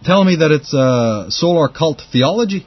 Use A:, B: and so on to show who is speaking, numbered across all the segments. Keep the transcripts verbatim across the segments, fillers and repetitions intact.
A: Tell me that it's uh, solar cult theology.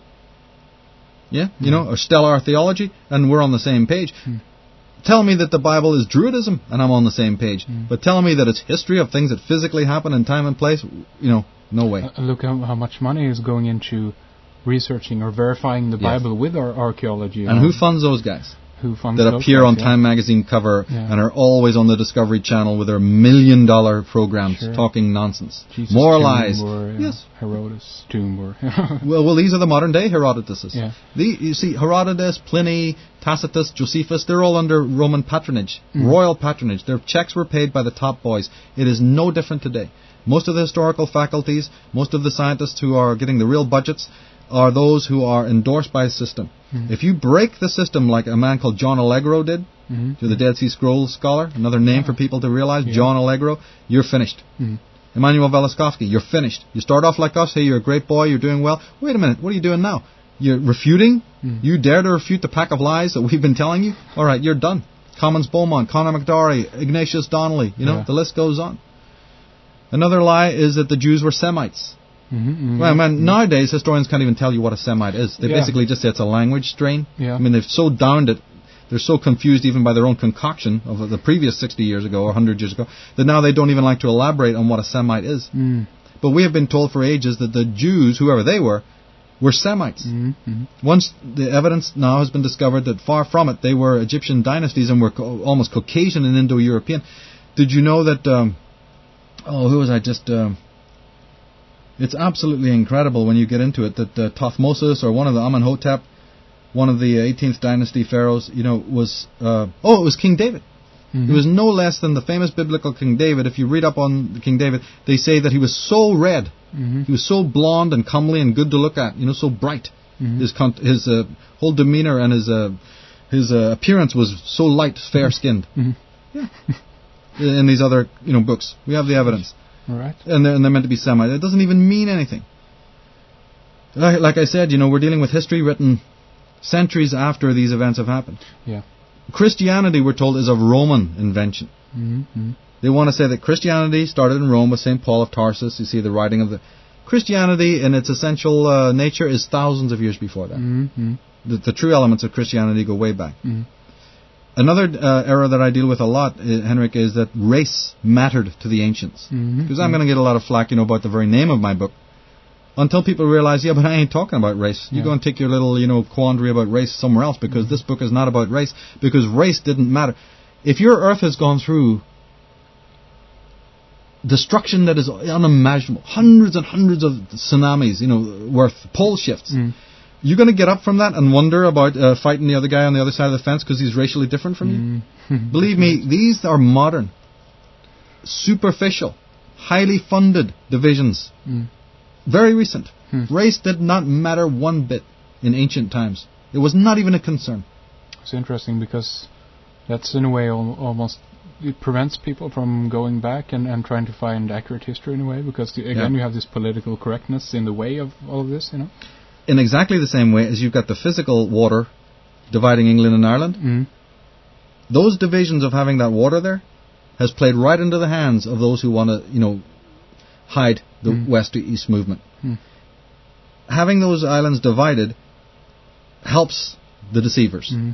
A: Yeah, you mm. know, or stellar theology, and we're on the same page. Mm. Tell me that the Bible is Druidism, and I'm on the same page. Mm. But tell me that it's history of things that physically happen in time and place, you know, no way.
B: Uh, look how, how much money is going into researching or verifying the yes. Bible with our archaeology.
A: And who funds those guys?
B: Who funds
A: that
B: those
A: appear
B: guys,
A: on
B: yeah.
A: Time magazine cover
B: yeah.
A: and are always on the Discovery Channel with their million dollar programs sure. talking nonsense.
B: Jesus
A: More
B: tomb
A: lies.
B: Or, uh,
A: yes.
B: Herodotus tomb or
A: well, well, these are the modern day Herodotuses.
B: Yeah.
A: The, you see, Herodotus, Pliny, Tacitus, Josephus, they're all under Roman patronage,
B: mm.
A: royal patronage. Their checks were paid by the top boys. It is no different today. Most of the historical faculties, most of the scientists who are getting the real budgets are those who are endorsed by a system. Mm-hmm. If you break the system like a man called John Allegro did, mm-hmm. to the Dead Sea Scrolls scholar, another name yeah. for people to realize, yeah. John Allegro, you're finished. Mm-hmm. Emmanuel Velikovsky, you're finished. You start off like us, hey, you're a great boy, you're doing well. Wait a minute, what are you doing now? You're refuting? Mm-hmm. You dare to refute the pack of lies that we've been telling you? All right, you're done. Commons Beaumont, Conor McDowry, Ignatius Donnelly, you know, yeah. the list goes on. Another lie is that the Jews were Semites.
B: Mm-hmm, mm-hmm.
A: Well, man, nowadays historians can't even tell you what a Semite is. They yeah. basically just say it's a language strain.
B: Yeah.
A: I mean, they've so downed it, they're so confused even by their own concoction of the previous sixty years ago or one hundred years ago, that now they don't even like to elaborate on what a Semite is.
B: Mm.
A: But we have been told for ages that the Jews, whoever they were, were Semites.
B: Mm-hmm.
A: Once the evidence now has been discovered that far from it, they were Egyptian dynasties and were co- almost Caucasian and Indo-European. Did you know that, um, oh, who was I just... Um, It's absolutely incredible when you get into it that uh, Thutmose or one of the Amenhotep, one of the eighteenth dynasty pharaohs, you know, was uh, oh, it was King David. Mm-hmm. He was no less than the famous biblical King David. If you read up on King David, they say that he was so red, mm-hmm. he was so blonde and comely and good to look at, you know, so bright. Mm-hmm. His con- his uh, whole demeanor and his uh, his uh, appearance was so light, fair skinned. Mm-hmm. Yeah. In these other you know books, we have the evidence.
B: Right.
A: And they're, and they're meant to be Semite. It doesn't even mean anything. Like, like I said, you know, we're dealing with history written centuries after these events have happened.
B: Yeah.
A: Christianity, we're told, is of Roman invention.
B: Mm-hmm.
A: They want to say that Christianity started in Rome with Saint Paul of Tarsus. You see the writing of the... Christianity, in its essential uh, nature, is thousands of years before that.
B: Mm-hmm.
A: The, the true elements of Christianity go way back.
B: Mm-hmm.
A: Another uh, error that I deal with a lot, uh, Henrik, is that race mattered to the ancients. Because mm-hmm. I'm going to get a lot of flack, you know, about the very name of my book. Until people realize, yeah, but I ain't talking about race. You yeah. go and take your little, you know, quandary about race somewhere else, because mm-hmm. this book is not about race, because race didn't matter. If your Earth has gone through destruction that is unimaginable, hundreds and hundreds of tsunamis, you know, worth pole shifts, mm. you're going to get up from that and wonder about uh, fighting the other guy on the other side of the fence because he's racially different from you? Mm. Believe me, these are modern, superficial, highly funded divisions. Mm. Very recent. Mm. Race did not matter one bit in ancient times. It was not even a concern.
B: It's interesting because that's in a way al- almost... it prevents people from going back and, and trying to find accurate history in a way, because the, again yeah. you have this political correctness in the way of all of this, you know?
A: In exactly the same way as you've got the physical water dividing England and Ireland, mm. those divisions of having that water there has played right into the hands of those who want to, you know, hide the mm. west to east movement. Mm. Having those islands divided helps the deceivers. Mm.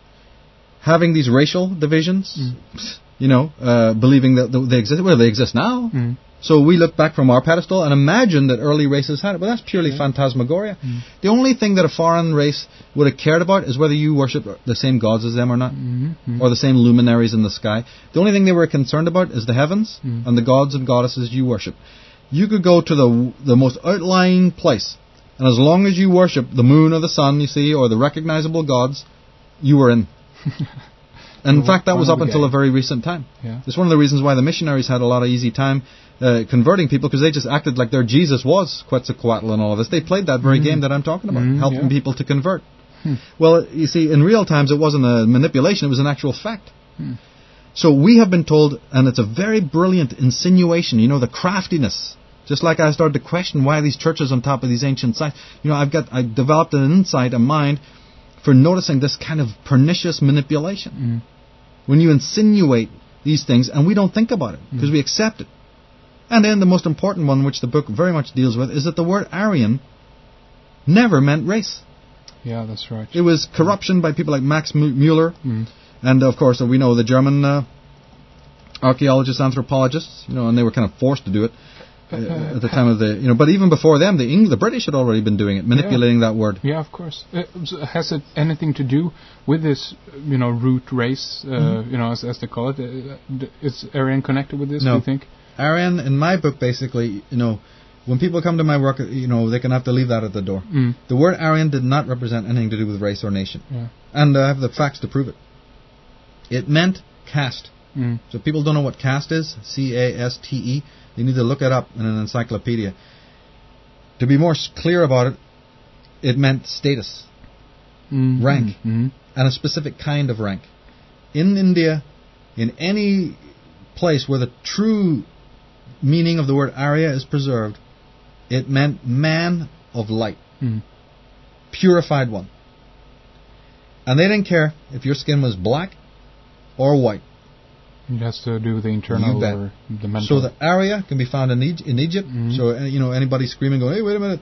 A: Having these racial divisions, mm. you know, uh, believing that they exist, well, they exist now. Mm. So we look back from our pedestal and imagine that early races had it. Well, that's purely yeah. phantasmagoria. Mm. The only thing that a foreign race would have cared about is whether you worship the same gods as them or not, mm-hmm. or the same luminaries in the sky. The only thing they were concerned about is the heavens mm. and the gods and goddesses you worship. You could go to the the most outlying place, and as long as you worship the moon or the sun, you see, or the recognizable gods, you were in. And in fact, that was up until a very recent time.
B: Yeah.
A: It's one of the reasons why the missionaries had a lot of easy time uh, converting people, because they just acted like their Jesus was Quetzalcoatl and all of this. They played that very mm. game that I'm talking about, mm, helping yeah. people to convert. Hmm. Well, you see, in real times, it wasn't a manipulation, it was an actual fact. Hmm. So we have been told, and it's a very brilliant insinuation, you know, the craftiness. Just like I started to question why these churches on top of these ancient sites. You know, I've got, I developed an insight, a mind, for noticing this kind of pernicious manipulation. Mm. When you insinuate these things, and we don't think about it, because mm. we accept it. And then the most important one, which the book very much deals with, is that the word Aryan never meant race.
B: Yeah, that's right.
A: It was corruption by people like Max Mueller,
B: mm.
A: and of course we know the German uh, archaeologists, anthropologists, you know, and they were kind of forced to do it uh, at the time of the, you know. But even before them, the Eng- the British had already been doing it, manipulating
B: yeah.
A: that word.
B: Yeah, of course. Uh, has it anything to do with this, you know, root race, uh, mm-hmm. you know, as, as they call it? Uh, is Aryan connected with this?
A: No.
B: Do you think?
A: Aryan, in my book, basically, you know, when people come to my work, you know, they can have to leave that at the door.
B: Mm.
A: The word Aryan did not represent anything to do with race or nation.
B: Yeah.
A: And I have the facts to prove it. It meant caste.
B: Mm.
A: So if people don't know what caste is, C A S T E, they need to look it up in an encyclopedia. To be more clear about it, it meant status,
B: mm.
A: rank,
B: mm.
A: and a specific kind of rank. In India, in any place where the true meaning of the word Arya is preserved, it meant man of light,
B: mm.
A: purified one. And they didn't care if your skin was black or white.
B: It has to do with the internal or the mental.
A: So the Arya can be found in, e- in Egypt.
B: mm-hmm.
A: So you know, anybody screaming, going, "Hey, wait a minute!"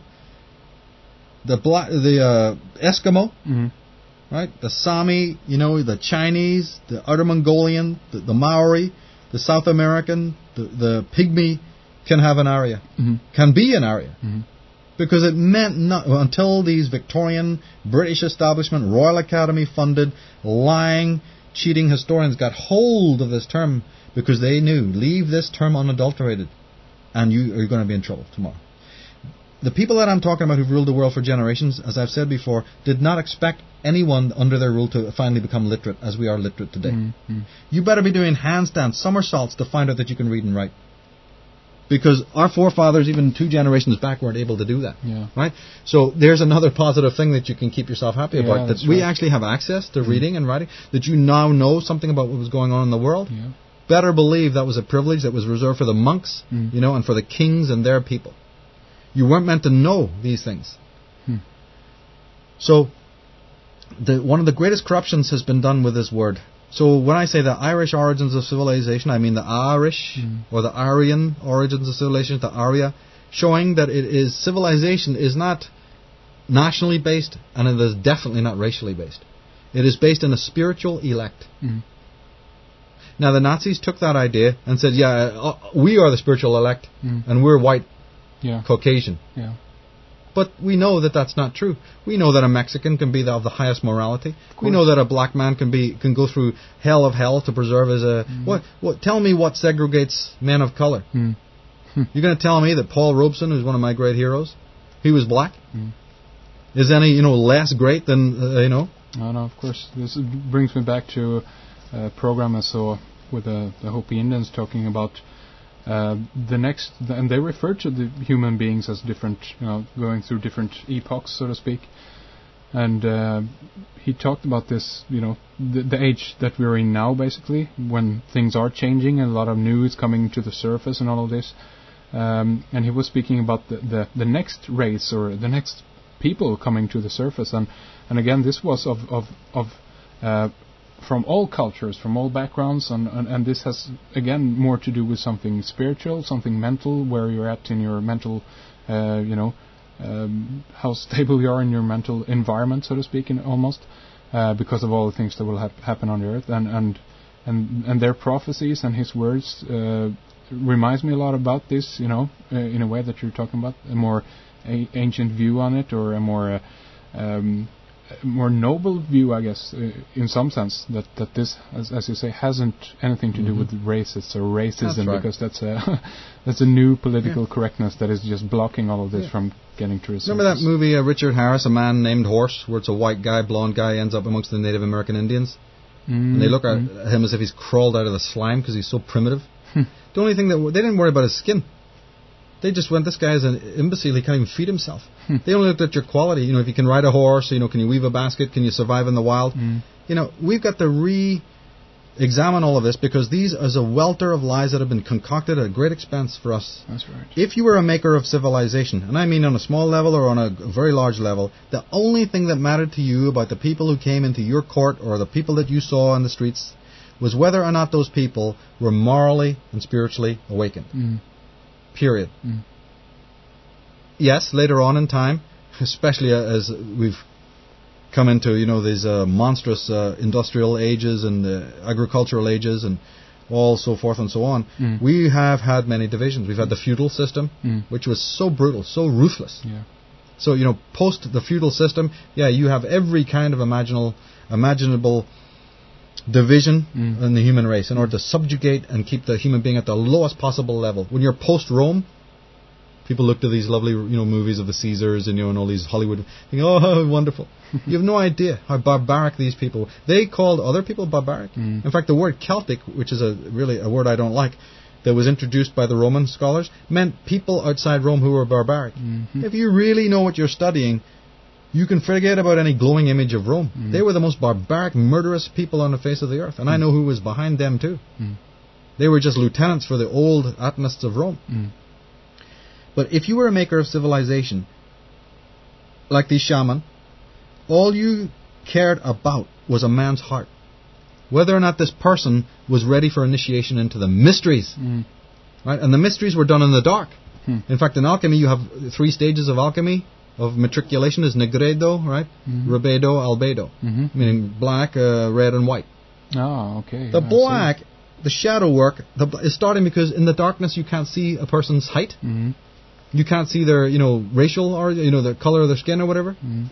A: The black, the uh, Eskimo,
B: mm-hmm.
A: right? The Sami, you know, the Chinese, the Outer Mongolian, the, the Maori, the South American, the, the Pygmy can have an Arya,
B: mm-hmm.
A: can be an Arya.
B: Mm-hmm.
A: Because it meant not, well, until these Victorian, British establishment, Royal Academy funded, lying, cheating historians got hold of this term, because they knew, leave this term unadulterated and you are going to be in trouble tomorrow. The people that I'm talking about who've ruled the world for generations, as I've said before, did not expect anyone under their rule to finally become literate as we are literate today.
B: Mm-hmm.
A: You better be doing handstands, somersaults to find out that you can read and write. Because our forefathers, even two generations back, weren't able to do that.
B: Yeah.
A: Right? So there's another positive thing that you can keep yourself happy
B: yeah,
A: about. That
B: right.
A: we actually have access to mm. reading and writing. That you now know something about what was going on in the world.
B: Yeah.
A: Better believe that was a privilege that was reserved for the monks,
B: mm.
A: you know, and for the kings and their people. You weren't meant to know these things.
B: Hmm.
A: So the, one of the greatest corruptions has been done with this word. So when I say the Irish origins of civilization, I mean the Irish,
B: mm. or
A: the Aryan origins of civilization, the Arya, showing that it is civilization is not nationally based, and it is definitely not racially based. It is based on a spiritual elect.
B: Mm.
A: Now the Nazis took that idea and said, yeah, uh, we are the spiritual elect,
B: mm.
A: and we're white,
B: yeah.
A: Caucasian.
B: Yeah.
A: But we know that that's not true. We know that a Mexican can be the, of the highest morality. We know that a black man can be can go through hell of hell to preserve as a... Mm. What? What? Tell me what segregates men of color.
B: Mm.
A: You're going to tell me that Paul Robeson, who's one of my great heroes, he was black?
B: Mm.
A: Is any, you know, less great than, uh, you know?
B: No, no, of course. This brings me back to a program I saw with the, the Hopi Indians talking about Uh, the next, and they refer to the human beings as different, you know, going through different epochs, so to speak. And uh, he talked about this, you know, the, the age that we're in now, basically, when things are changing and a lot of new is coming to the surface and all of this. Um, and he was speaking about the, the, the next race or the next people coming to the surface. And, and again, this was of of of uh, from all cultures, from all backgrounds, and, and, and this has, again, more to do with something spiritual, something mental, where you're at in your mental, uh, you know, um, how stable you are in your mental environment, so to speak, in almost, uh, because of all the things that will hap- happen on the earth. And, and, and, and their prophecies and his words uh, reminds me a lot about this, you know, uh, in a way that you're talking about, a more a- ancient view on it, or a more... Uh, um, more noble view, I guess, uh, in some sense, that, that this, as, as you say, hasn't anything to mm-hmm. do with racists or racism,
A: that's right.
B: because that's a that's a new political yeah. correctness that is just blocking all of this yeah. from getting to its
A: Remember
B: surface.
A: that movie, uh, Richard Harris, A Man Named Horse, where it's a white guy, blonde guy, ends up amongst the Native American Indians?
B: Mm-hmm.
A: And they look at him as if he's crawled out of the slime because he's so primitive. The only thing that... W- they didn't worry about his skin. They just went, this guy is an imbecile, he can't even feed himself.
B: Hmm.
A: They only looked at your quality. You know, if you can ride a horse, you know, can you weave a basket, can you survive in the wild?
B: Mm.
A: You know, we've got to re-examine all of this, because these is a welter of lies that have been concocted at great expense for us.
B: That's right.
A: If you were a maker of civilization, and I mean on a small level or on a very large level, the only thing that mattered to you about the people who came into your court or the people that you saw on the streets was whether or not those people were morally and spiritually awakened.
B: Mm.
A: period.
B: Mm.
A: Yes, later on in time, especially as we've come into, you know, these uh, monstrous uh, industrial ages and uh, agricultural ages and all so forth and so on,
B: mm.
A: we have had many divisions. We've had the feudal system,
B: mm.
A: which was so brutal, so ruthless.
B: Yeah.
A: So, you know, post the feudal system, yeah, you have every kind of imaginable, imaginable division
B: mm.
A: in the human race in order to subjugate and keep the human being at the lowest possible level. When you're post-Rome, people look to these lovely, you know, movies of the Caesars and, you know, and all these Hollywood, think, oh, how wonderful. You have no idea how barbaric these people were. They called other people barbaric.
B: Mm.
A: In fact, the word Celtic, which is a really a word I don't like, that was introduced by the Roman scholars, meant people outside Rome who were barbaric.
B: Mm-hmm.
A: If you really know what you're studying, you can forget about any glowing image of Rome.
B: Mm.
A: They were the most barbaric, murderous people on the face of the earth. And mm. I know who was behind them too.
B: Mm.
A: They were just lieutenants for the old Atonists of Rome.
B: Mm.
A: But if you were a maker of civilization, like these shaman, all you cared about was a man's heart. Whether or not this person was ready for initiation into the mysteries.
B: Mm.
A: Right? And the mysteries were done in the dark.
B: Mm.
A: In fact, in alchemy, you have three stages of alchemy. Of matriculation is negredo, right?
B: Mm-hmm.
A: Rubedo, albedo.
B: Mm-hmm.
A: Meaning black, uh, red, and white.
B: Oh, okay.
A: The
B: I
A: black,
B: see.
A: the shadow work, the, is starting because in the darkness you can't see a person's height.
B: Mm-hmm.
A: You can't see their, you know, racial or, you know, the color of their skin or whatever.
B: Mm-hmm.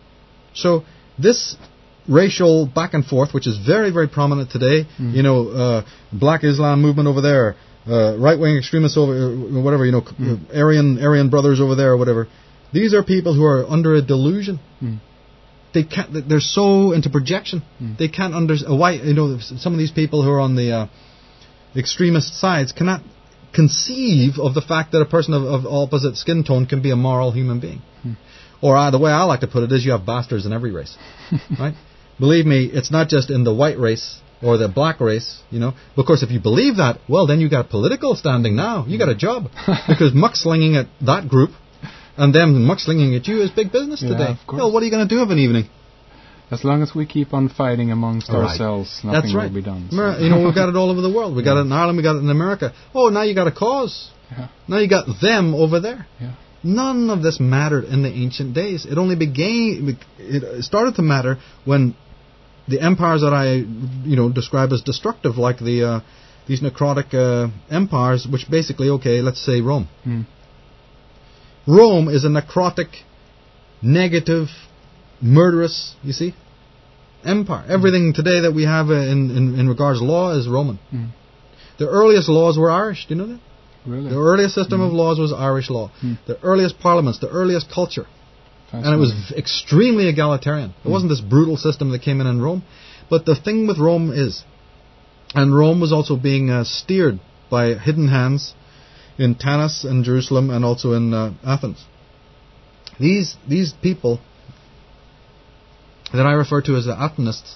A: So this racial back and forth, which is very, very prominent today, mm-hmm. you know, uh, Black Islam movement over there, uh, right-wing extremists over, uh, whatever, you know, mm-hmm. Aryan Aryan brothers over there or whatever. These are people who are under a delusion. Mm. They can't. They're so into projection. Mm. They can't understand. Why? You know, some of these people who are on the uh, extremist sides cannot conceive of the fact that a person of, of opposite skin tone can be a moral human being. Mm. Or uh, the way I like to put it is, you have bastards in every race, right? Believe me, it's not just in the white race or the black race. You know, of course, if you believe that, well, then you got political standing now. You got a job because muckslinging at that group. And them mudslinging at you is big business
B: yeah,
A: today.
B: Of course.
A: Well, what are you going to do of an evening?
B: As long as we keep on fighting amongst
A: right.
B: ourselves, nothing
A: That's right.
B: will be done. So.
A: You know, we've got it all over the world. We got
B: yeah.
A: it in Ireland, we got it in America. Oh, now you got a cause.
B: Yeah.
A: Now you got them over there.
B: Yeah.
A: None of this mattered in the ancient days. It only began. It started to matter when the empires that I, you know, describe as destructive, like the uh, these necrotic uh, empires, which basically, okay, let's say Rome.
B: Mm.
A: Rome is a necrotic, negative, murderous, you see, empire. Everything today that we have in, in, in regards to law is Roman.
B: Mm.
A: The earliest laws were Irish. Do you know that?
B: Really?
A: The earliest system
B: mm.
A: of laws was Irish law.
B: Mm.
A: The earliest parliaments, the earliest culture. And it was v- extremely egalitarian. It mm. wasn't this brutal system that came in in Rome. But the thing with Rome is, and Rome was also being uh, steered by hidden hands in Tanis and Jerusalem and also in uh, Athens. These these people that I refer to as the Atonists,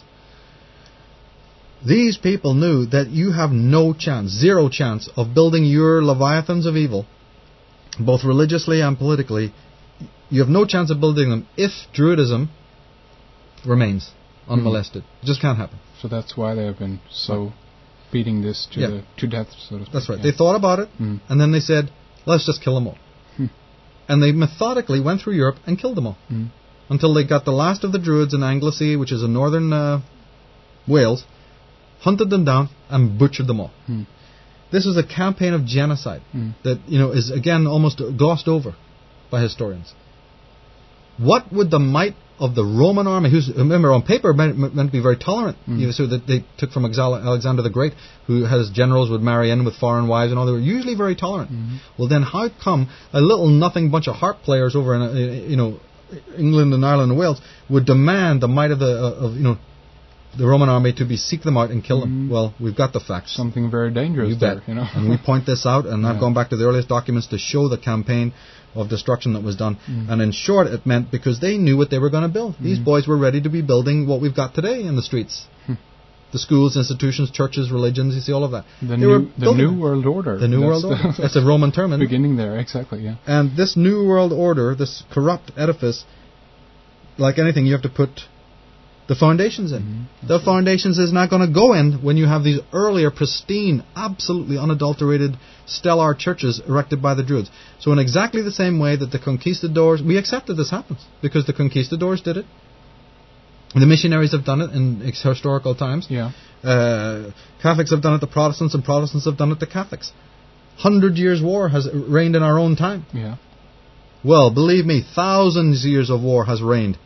A: these people knew that you have no chance, zero chance of building your leviathans of evil, both religiously and politically. You have no chance of building them if Druidism remains unmolested. Mm-hmm. It just can't happen.
B: So that's why they have been so... beating this to
A: yeah.
B: the, to death, so to speak.
A: That's right.
B: Yeah.
A: They thought about it,
B: mm.
A: and then they said, let's just kill them all.
B: Hmm.
A: And they methodically went through Europe and killed them all.
B: Mm.
A: Until they got the last of the Druids in Anglesey, which is in northern uh, Wales, hunted them down and butchered them all.
B: Mm.
A: This was a campaign of genocide
B: mm.
A: that, you know, is again almost glossed over by historians. What would the might of the Roman army, who's, remember, on paper meant, meant to be very tolerant, mm. you know, so that they took from Alexander the Great, who has generals would marry in with foreign wives and all, they were usually very tolerant. Mm. Well, then how come a little nothing bunch of harp players over in, uh, you know, England and Ireland and Wales would demand the might of the, uh, of, you know, the Roman army to be seek them out and kill them?
B: Mm.
A: Well, we've got the facts.
B: Something very dangerous
A: you
B: there,
A: bet.
B: you know.
A: And we point this out, and
B: yeah.
A: I've gone back to the earliest documents to show the campaign of destruction that was done.
B: Mm.
A: And in short, it meant because they knew what they were going to build. Mm. These boys were ready to be building what we've got today in the streets.
B: Hmm.
A: The schools, institutions, churches, religions, you see all of that.
B: The
A: they
B: new, the new world order.
A: The new
B: that's
A: world order. That's a Roman term, isn't it?
B: Beginning there, exactly, yeah.
A: And this new world order, this corrupt edifice, like anything, you have to put the foundations in.
B: Mm-hmm.
A: The foundations is not going to go in when you have these earlier, pristine, absolutely unadulterated, stellar churches erected by the Druids. So in exactly the same way that the conquistadors, we accept that this happens, because the conquistadors did it. The missionaries have done it in historical times.
B: Yeah.
A: Uh, Catholics have done it to Protestants, and Protestants have done it to Catholics. Hundred Years' War has reigned in our own time.
B: Yeah.
A: Well, believe me, thousands of years of war has reigned.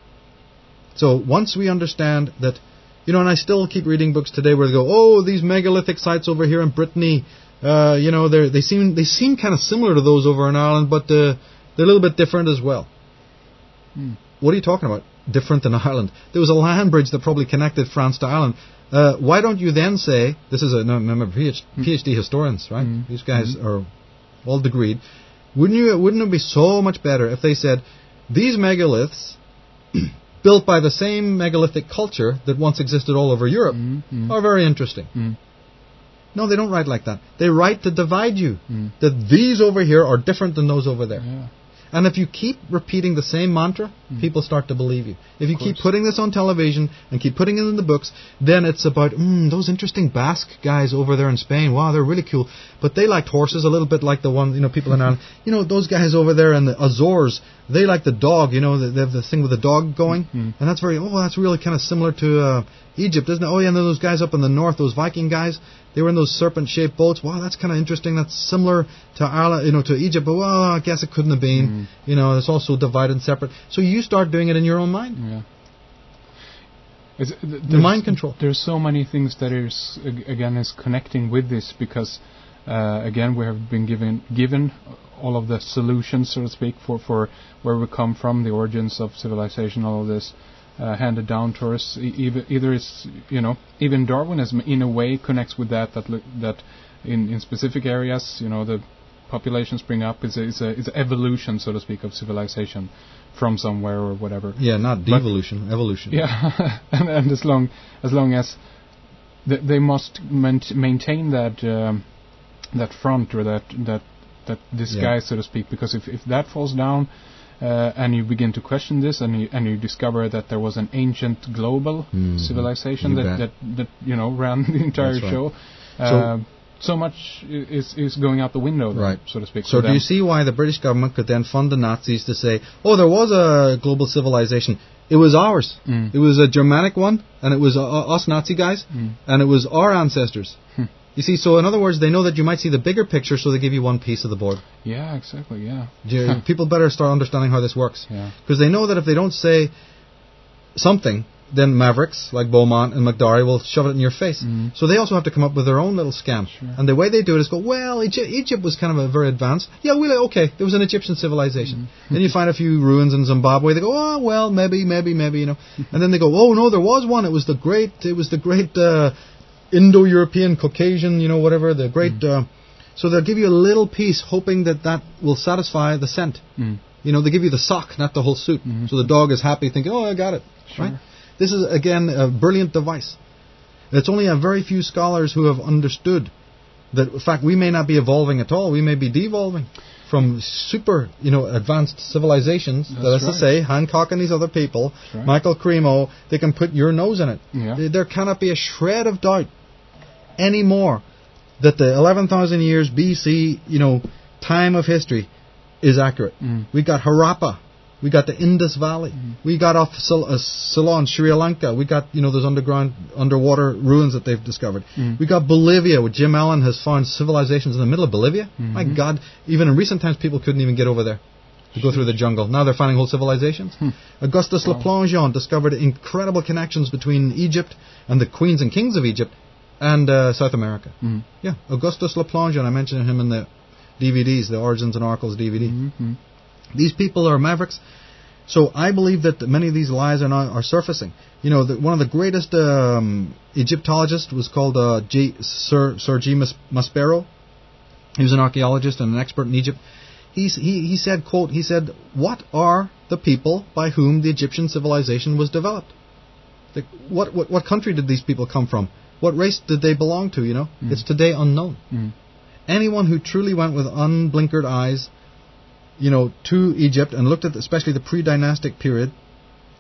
A: So once we understand that, you know, and I still keep reading books today where they go, oh, these megalithic sites over here in Brittany, uh, you know, they they seem they seem kind of similar to those over in Ireland, but uh, they're a little bit different as well.
B: Hmm.
A: What are you talking about? Different than Ireland. There was a land bridge that probably connected France to Ireland. Uh, why don't you then say, this is a, no, remember, PhD,
B: hmm.
A: PhD historians, right?
B: Hmm.
A: These guys
B: hmm.
A: are all degreed. Wouldn't you? Wouldn't it be so much better if they said, these megaliths, built by the same megalithic culture that once existed all over Europe,
B: mm-hmm.
A: are very interesting.
B: Mm.
A: No, they don't write like that. They write to divide you.
B: Mm.
A: That these over here are different than those over there.
B: Yeah.
A: And if you keep repeating the same mantra,
B: mm.
A: people start to believe you. If you keep putting this on television and keep putting it in the books, then it's about, mm, those interesting Basque guys over there in Spain. Wow, they're really cool. But they liked horses a little bit like the one, you know, people in Ireland. You know, those guys over there in the Azores, they like the dog, you know, they have the thing with the dog going.
B: Mm.
A: And that's very, oh, that's really kind of similar to uh, Egypt, isn't it? Oh, yeah, and then those guys up in the north, those Viking guys, they were in those serpent-shaped boats. Wow, that's kind of interesting. That's similar to Ireland, you know, to Egypt. But well, I guess it couldn't have been.
B: Mm.
A: You know, it's also divided and separate. So you start doing it in your own mind.
B: Yeah. It's, th-
A: the mind control.
B: There's so many things that is again is connecting with this because uh, again we have been given given all of the solutions, so to speak, for, for where we come from, the origins of civilization, all of this. Uh, handed down to us. E- either, either it's, you know, even Darwinism in a way connects with that. That look, that in, in specific areas, you know, the populations spring up. It's a, it's a it's an evolution, so to speak, of civilization from somewhere or whatever.
A: Yeah, not devolution, but, evolution.
B: Yeah, and, and as long as long as th- they must ment- maintain that um, that front or that that that disguise, yeah. so to speak, because if if that falls down. Uh, and you begin to question this, and you, and you discover that there was an ancient global mm-hmm. civilization that, that that you know ran the entire
A: right.
B: show. Uh, so, so much is is going out the window, then,
A: right.
B: so to speak.
A: So, do them. You see why the British government could then fund the Nazis to say, "Oh, there was a global civilization. It was ours.
B: Mm.
A: It was a Germanic one, and it was uh, us Nazi guys,
B: mm.
A: and it was our ancestors."
B: Hmm.
A: You see, so in other words, they know that you might see the bigger picture, so they give you one piece of the board.
B: Yeah, exactly, yeah.
A: You, people better start understanding how this works.
B: Yeah.
A: Because they know that if they don't say something, then mavericks like Beaumont and McDowry will shove it in your face.
B: Mm-hmm.
A: So they also have to come up with their own little scam.
B: Sure.
A: And the way they do it is go, well, Egypt, Egypt was kind of a very advanced. Yeah, we like, okay, there was an Egyptian civilization. Mm-hmm. Then you find a few ruins in Zimbabwe. They go, oh, well, maybe, maybe, maybe, you know. And then they go, oh, no, there was one. It was the great, it was the great... Uh, Indo-European, Caucasian, you know, whatever, the great... Mm. Uh, so they'll give you a little piece, hoping that that will satisfy the scent.
B: Mm.
A: You know, they give you the sock, not the whole suit.
B: Mm-hmm.
A: So the dog is happy, thinking, oh, I got it.
B: Sure.
A: Right? This is, again, a brilliant device. It's only a very few scholars who have understood that, in fact, we may not be evolving at all. We may be devolving from super, you know, advanced civilizations.
B: That's
A: that is
B: right.
A: to say, Hancock and these other people,
B: right.
A: Michael Cremo, they can put your nose in it.
B: Yeah.
A: There cannot be a shred of doubt anymore that the eleven thousand years B C, you know, time of history is accurate.
B: Mm.
A: We got Harappa. We got the Indus Valley. Mm. We got off Sil- uh, Ceylon, Sri Lanka. We got, you know, those underground, underwater ruins that they've discovered.
B: Mm.
A: We got Bolivia, where Jim Allen has found civilizations in the middle of Bolivia.
B: Mm-hmm.
A: My God, even in recent times, people couldn't even get over there to go through the jungle. Now they're finding whole civilizations.
B: Hmm.
A: Augustus wow. Leplongeon discovered incredible connections between Egypt and the queens and kings of Egypt and uh, South America.
B: Mm.
A: Yeah, Augustus Leplongeon, I mentioned him in the D V Ds, the Origins and Oracles D V D.
B: Mm-hmm.
A: These people are mavericks. So I believe that many of these lies are now, are surfacing. You know, the, one of the greatest um, Egyptologists was called uh, G, Sir, Sir G. Mas- Maspero. He was an archaeologist and an expert in Egypt. He's, he, he said, quote, he said, what are the people by whom the Egyptian civilization was developed? Like, what, what, what country did these people come from? What race did they belong to, you know? Mm. It's today unknown.
B: Mm.
A: Anyone who truly went with unblinkered eyes, you know, to Egypt and looked at the, especially the pre-dynastic period,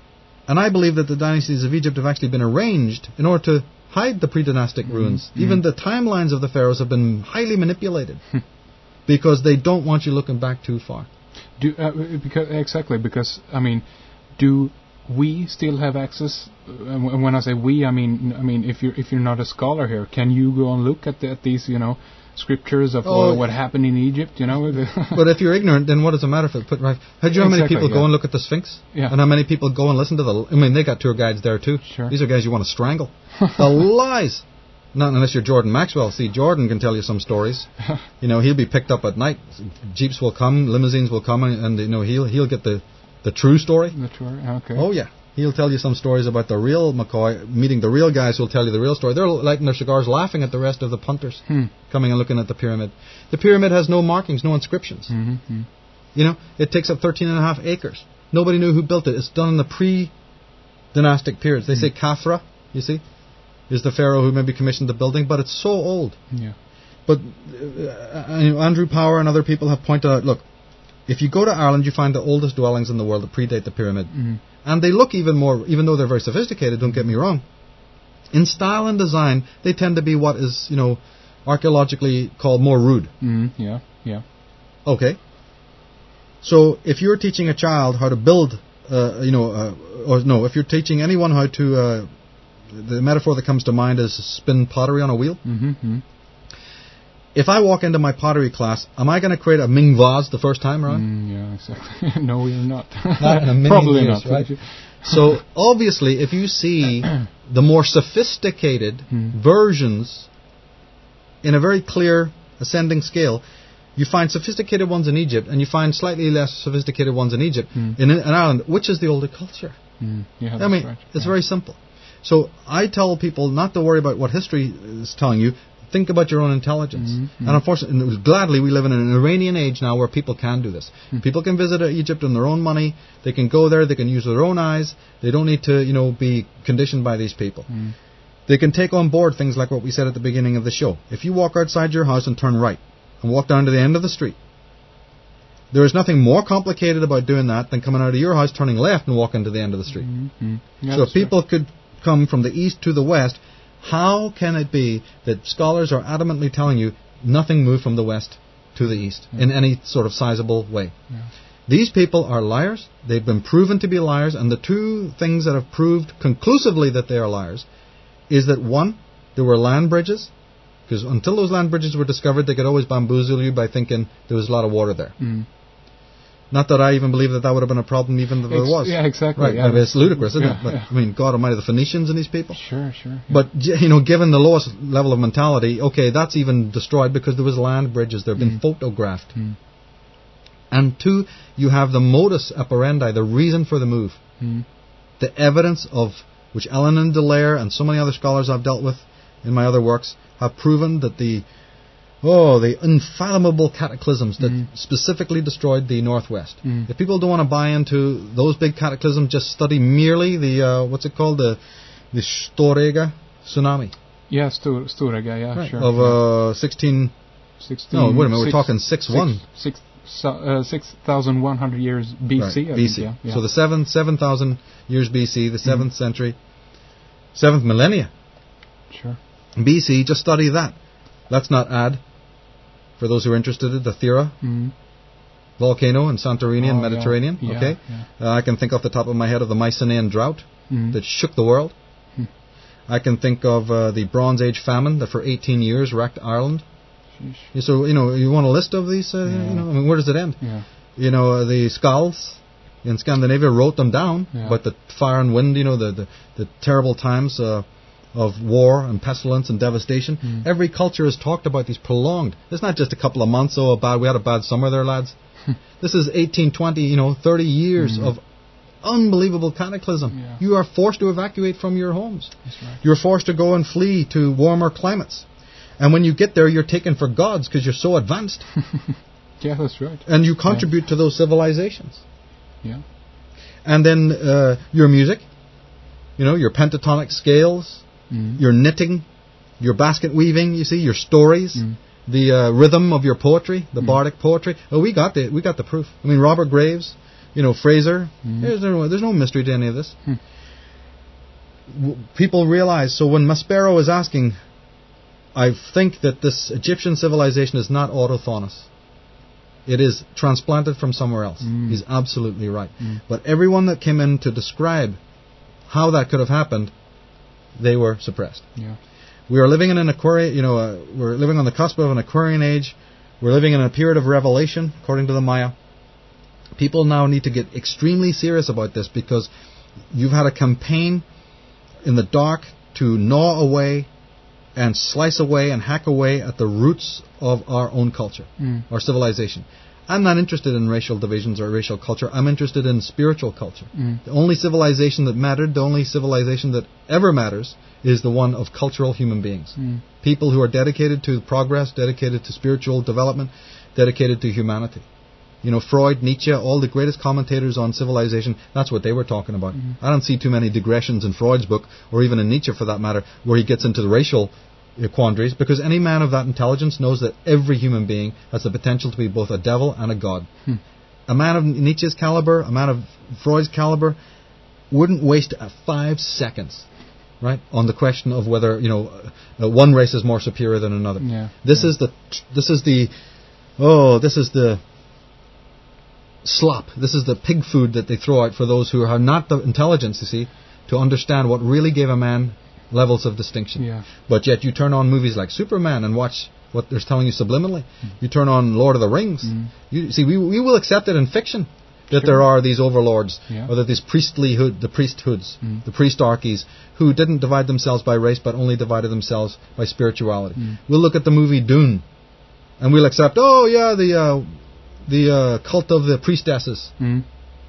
A: And I believe that the dynasties of Egypt have actually been arranged in order to hide the pre-dynastic mm-hmm. ruins. Mm-hmm. Even the timelines of the pharaohs have been highly manipulated because they don't want you looking back too far.
B: Do uh, because exactly because I mean, do we still have access? Uh, when I say we, I mean I mean if you're if you're not a scholar here, can you go and look at, the, at these you know scriptures of
A: oh,
B: uh, what happened in Egypt? You know.
A: But if you're ignorant, then what does it matter if it put right? How do you know how
B: exactly,
A: many people
B: yeah.
A: go and look at the Sphinx?
B: Yeah.
A: And how many people go and listen to the? I mean, they got tour guides there too.
B: Sure.
A: These are guys you want to strangle. The lies. Not unless you're Jordan Maxwell. See, Jordan can tell you some stories. You know, he'll be picked up at night. Jeeps will come, limousines will come, and, and you know he'll he'll get the, the true story.
B: The true, okay.
A: Oh yeah, he'll tell you some stories about the real McCoy meeting the real guys who'll tell you the real story. They're lighting their cigars, laughing at the rest of the punters
B: hmm.
A: coming and looking at the pyramid. The pyramid has no markings, no inscriptions.
B: Mm-hmm.
A: You know, it takes up thirteen and a half acres. Nobody knew who built it. It's done in the pre-dynastic periods. They mm-hmm. say Khafra, you see, is the pharaoh who maybe commissioned the building, but it's so old.
B: Yeah.
A: But uh, you know, Andrew Power and other people have pointed out, look, if you go to Ireland, you find the oldest dwellings in the world that predate the pyramid.
B: Mm-hmm.
A: And they look even more, even though they're very sophisticated, don't get me wrong. In style and design, they tend to be what is, you know, archaeologically called more rude.
B: Mm-hmm. Yeah, yeah.
A: Okay. So if you're teaching a child how to build, uh, you know, uh, or no, if you're teaching anyone how to, uh, the metaphor that comes to mind is spin pottery on a wheel.
B: Mm-hmm.
A: If I walk into my pottery class, am I going to create a Ming vase the first time around?
B: Mm, yeah, exactly. No, we're not.
A: Not in a million
B: Probably
A: years,
B: not,
A: right? So obviously, if you see the more sophisticated
B: mm.
A: versions in a very clear ascending scale, you find sophisticated ones in Egypt, and you find slightly less sophisticated ones in Egypt.
B: Mm.
A: In, in Ireland, which is the older culture?
B: Mm. Yeah,
A: I mean,
B: right.
A: it's
B: yeah.
A: very simple. So I tell people not to worry about what history is telling you. Think about your own intelligence.
B: Mm-hmm.
A: And unfortunately, gladly, we live in an Iranian age now where people can do this.
B: Mm. People
A: can visit Egypt on their own money. They can go there. They can use their own eyes. They don't need to, you know, be conditioned by these people.
B: Mm.
A: They can take on board things like what we said at the beginning of the show. If you walk outside your house and turn right and walk down to the end of the street, there is nothing more complicated about doing that than coming out of your house, turning left and walking to the end of the street.
B: Mm-hmm. Yeah,
A: so if people right. could come from the east to the west, how can it be that scholars are adamantly telling you nothing moved from the west to the east yeah. in any sort of sizable way?
B: Yeah.
A: These people are liars. They've been proven to be liars, and the two things that have proved conclusively that they are liars is that, one, there were land bridges, because until those land bridges were discovered, they could always bamboozle you by thinking there was a lot of water there.
B: Mm.
A: Not that I even believe that that would have been a problem even if there
B: Ex-
A: was.
B: Yeah, exactly.
A: Right,
B: Yeah,
A: I mean, it's ludicrous, isn't
B: yeah,
A: it? But,
B: yeah.
A: I mean, God Almighty, the Phoenicians and these people.
B: Sure, sure. Yeah.
A: But, you know, given the lowest level of mentality, okay, that's even destroyed because there was land bridges. They've been mm. photographed.
B: Mm.
A: And two, you have the modus operandi, the reason for the move.
B: Mm.
A: The evidence of, which Ellen and Dallaire and so many other scholars I've dealt with in my other works, have proven that the Oh, the unfathomable cataclysms that mm. specifically destroyed the Northwest.
B: Mm.
A: If people don't want to buy into those big cataclysms, just study merely the, uh, what's it called, the the Storega tsunami.
B: Yeah, Stor- Storega, yeah,
A: right.
B: sure.
A: Of uh, sixteen...
B: sixteen...
A: No, wait a minute,
B: six,
A: we're talking six one.
B: Six, six, uh, six thousand one hundred years B C.
A: Right,
B: I
A: B C.
B: Think, yeah, yeah.
A: So the seven, seven thousand years B C, the seventh mm. century, seventh millennia.
B: Sure.
A: B C, just study that. Let's not add... For those who are interested, the Thera
B: mm.
A: volcano in Santorini
B: oh,
A: and Mediterranean.
B: Yeah,
A: okay,
B: yeah.
A: Uh, I can think off the top of my head of the Mycenaean drought
B: mm.
A: that shook the world.
B: Mm.
A: I can think of uh, the Bronze Age famine that for eighteen years wrecked Ireland.
B: Sheesh.
A: So you know, you want a list of these? Uh,
B: yeah.
A: You know, I mean, where does it end?
B: Yeah.
A: You know, uh, the Skalds in Scandinavia wrote them down,
B: yeah.
A: but the fire and wind, you know, the the, the terrible times. Uh, of war and pestilence and devastation.
B: Mm.
A: Every culture has talked about these prolonged. It's not just a couple of months, oh, bad, we had a bad summer there, lads. This is eighteen, twenty, you know, thirty years mm. of unbelievable cataclysm.
B: Yeah.
A: You are forced to evacuate from your homes.
B: That's right.
A: You're forced to go and flee to warmer climates. And when you get there, you're taken for gods because you're so advanced.
B: Yeah, that's right.
A: And you contribute yeah. to those civilizations.
B: Yeah.
A: And then uh, your music, you know, your pentatonic scales,
B: Mm.
A: your knitting, your basket weaving, you see, your stories,
B: mm.
A: the uh, rhythm of your poetry, the
B: mm.
A: bardic poetry. Oh, we got the we got the proof. I mean, Robert Graves, you know, Fraser.
B: Mm.
A: There's, no, there's no mystery to any of this.
B: Hmm.
A: W- people realize, so when Maspero is asking, I think that this Egyptian civilization is not autochthonous. It is transplanted from somewhere else.
B: Mm.
A: He's absolutely right.
B: Mm.
A: But everyone that came in to describe how that could have happened, they were suppressed.
B: Yeah.
A: We are living in an Aquarian, you know, uh, we're living on the cusp of an Aquarian age. We're living in a period of revelation, according to the Maya. People now need to get extremely serious about this because you've had a campaign in the dark to gnaw away and slice away and hack away at the roots of our own culture,
B: Mm.
A: our civilization. I'm not interested in racial divisions or racial culture. I'm interested in spiritual culture.
B: Mm.
A: The only civilization that mattered, the only civilization that ever matters, is the one of cultural human beings.
B: Mm.
A: People who are dedicated to progress, dedicated to spiritual development, dedicated to humanity. You know, Freud, Nietzsche, all the greatest commentators on civilization, that's what they were talking about.
B: Mm.
A: I don't see too many digressions in Freud's book, or even in Nietzsche for that matter, where he gets into the racial uh, quandaries, because any man of that intelligence knows that every human being has the potential to be both a devil and a god.
B: Hmm.
A: A man of Nietzsche's caliber, a man of Freud's caliber, wouldn't waste uh, five seconds, right, on the question of whether, you know, uh, one race is more superior than another.
B: Yeah.
A: This
B: Yeah.
A: is the, this is the, oh, this is the slop. This is the pig food that they throw out for those who have not the intelligence, you see, to understand what really gave a man levels of distinction.
B: Yeah.
A: But yet you turn on movies like Superman and watch what they're telling you subliminally.
B: Mm.
A: You turn on Lord of the Rings.
B: Mm.
A: You see, we we will accept it in fiction that
B: Sure.
A: there are these overlords,
B: Yeah.
A: or that these priestlyhood, the priesthoods,
B: Mm.
A: the priestarchies, who didn't divide themselves by race but only divided themselves by spirituality.
B: Mm.
A: We'll look at the movie Dune, and we'll accept, oh yeah, the uh, the uh, cult of the priestesses.
B: Mm.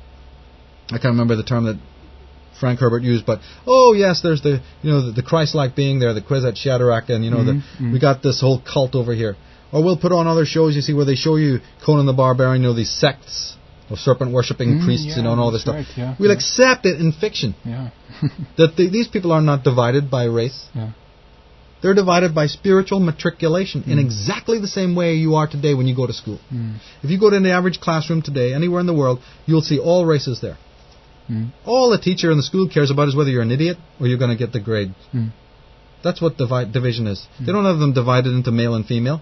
A: I can't remember the term that Frank Herbert used, but oh yes, there's the you know the, the Christ-like being there, the Kwisatz Haderach, and you know
B: Mm,
A: the
B: mm.
A: we got this whole cult over here. Or we'll put on other shows, you see, where they show you Conan the Barbarian, you know, these sects of serpent-worshipping
B: Mm,
A: priests,
B: yeah,
A: you know, and all this
B: that's
A: stuff.
B: right, yeah,
A: we'll
B: yeah.
A: accept it in fiction
B: Yeah.
A: that the, these people are not divided by race.
B: Yeah.
A: They're divided by spiritual matriculation in
B: Mm.
A: exactly the same way you are today when you go to school.
B: Mm.
A: If you go to the average classroom today, anywhere in the world, you'll see all races there.
B: Mm.
A: All the teacher in the school cares about is whether you're an idiot or you're going to get the grade.
B: Mm.
A: That's what divi- division is.
B: Mm.
A: They don't have them divided into male and female,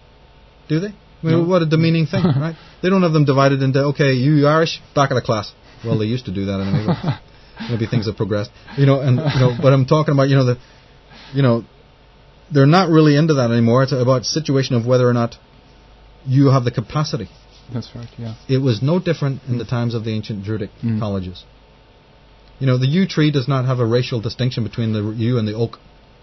A: do they? I mean,
B: No.
A: what a demeaning thing, right? They don't have them divided into, okay, you Irish, back of the class. Well, they used to do that anyway. But maybe things have progressed, you know. And you know, but I'm talking about, you know, the, you know, they're not really into that anymore. It's about situation of whether or not you have the capacity.
B: That's right, yeah.
A: It was no different in the times of the ancient Druidic
B: Mm.
A: colleges. You know, the yew tree does not have a racial distinction between the yew and the oak.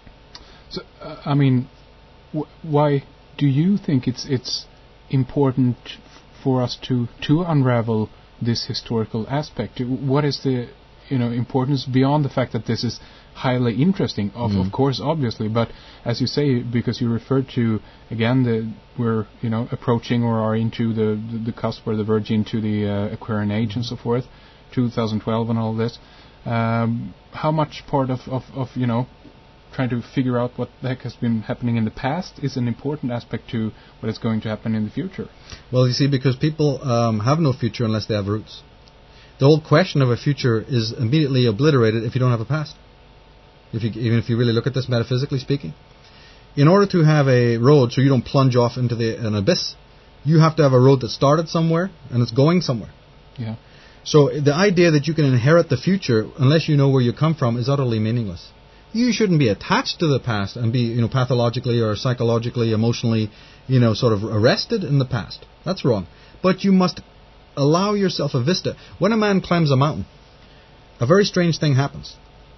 B: So, uh, I mean, wh- why do you think it's it's important f- for us to to unravel this historical aspect? What is the you know importance beyond the fact that this is highly interesting? Of
A: Mm.
B: of course, obviously, but as you say, because you referred to again the we're you know approaching or are into the the, the cusp or the verge into the uh, Aquarian Age and so forth, two thousand twelve and all this. Um, how much part of, of, of you know trying to figure out what the heck has been happening in the past is an important aspect to what is going to happen in the future?
A: Well, you see, because people um, have no future unless they have roots. The whole question of a future is immediately obliterated if you don't have a past. If you, even if you really look at this metaphysically speaking, in order to have a road so you don't plunge off into the, an abyss, you have to have a road that started somewhere and it's going somewhere.
B: Yeah.
A: So the idea that you can inherit the future unless you know where you come from is utterly meaningless. You shouldn't be attached to the past and be, you know, pathologically or psychologically, emotionally, you know, sort of arrested in the past. That's wrong. But you must allow yourself a vista. When a man climbs a mountain, a very strange thing happens.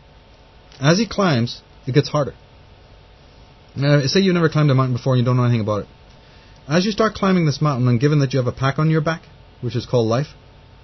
A: As he climbs, it gets harder. Now, say you've never climbed a mountain before and you don't know anything about it. As you start climbing this mountain, and given that you have a pack on your back, which is called life,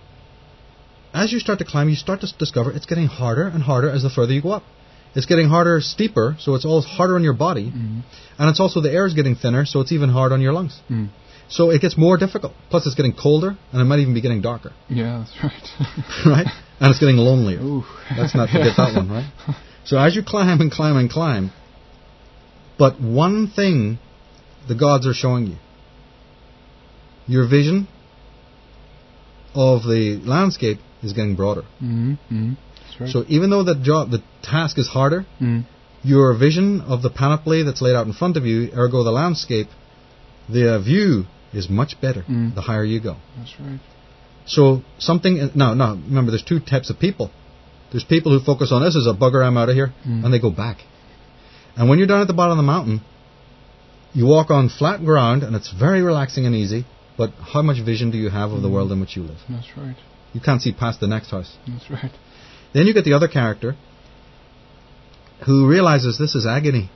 A: as you start to climb, you start to discover it's getting harder and harder as the further you go up. It's getting harder, steeper, so it's all harder on your body.
B: Mm.
A: And it's also the air is getting thinner, so it's even hard on your lungs.
B: Mm.
A: So it gets more difficult. Plus it's getting colder, and it might even be getting darker.
B: Yeah, that's right.
A: Right? And it's getting lonelier.
B: Ooh.
A: Let's not forget that one, right? So as you climb and climb and climb, but one thing the gods are showing you. Your vision of the landscape is getting broader.
B: Mm-hmm. Mm-hmm. That's right.
A: So even though the job, the task is harder,
B: mm.
A: your vision of the panoply that's laid out in front of you, ergo the landscape, the uh, view is much better
B: mm.
A: the higher you go.
B: That's right.
A: So something, now, now, remember there's two types of people. There's people who focus on this as a bugger, I'm out of here,
B: mm.
A: and they go back. And when you're down at the bottom of the mountain, you walk on flat ground, and it's very relaxing and easy, but how much vision do you have of mm. the world in which you live?
B: That's right.
A: You can't see past the next house.
B: That's right.
A: Then you get the other character who realizes this is agony.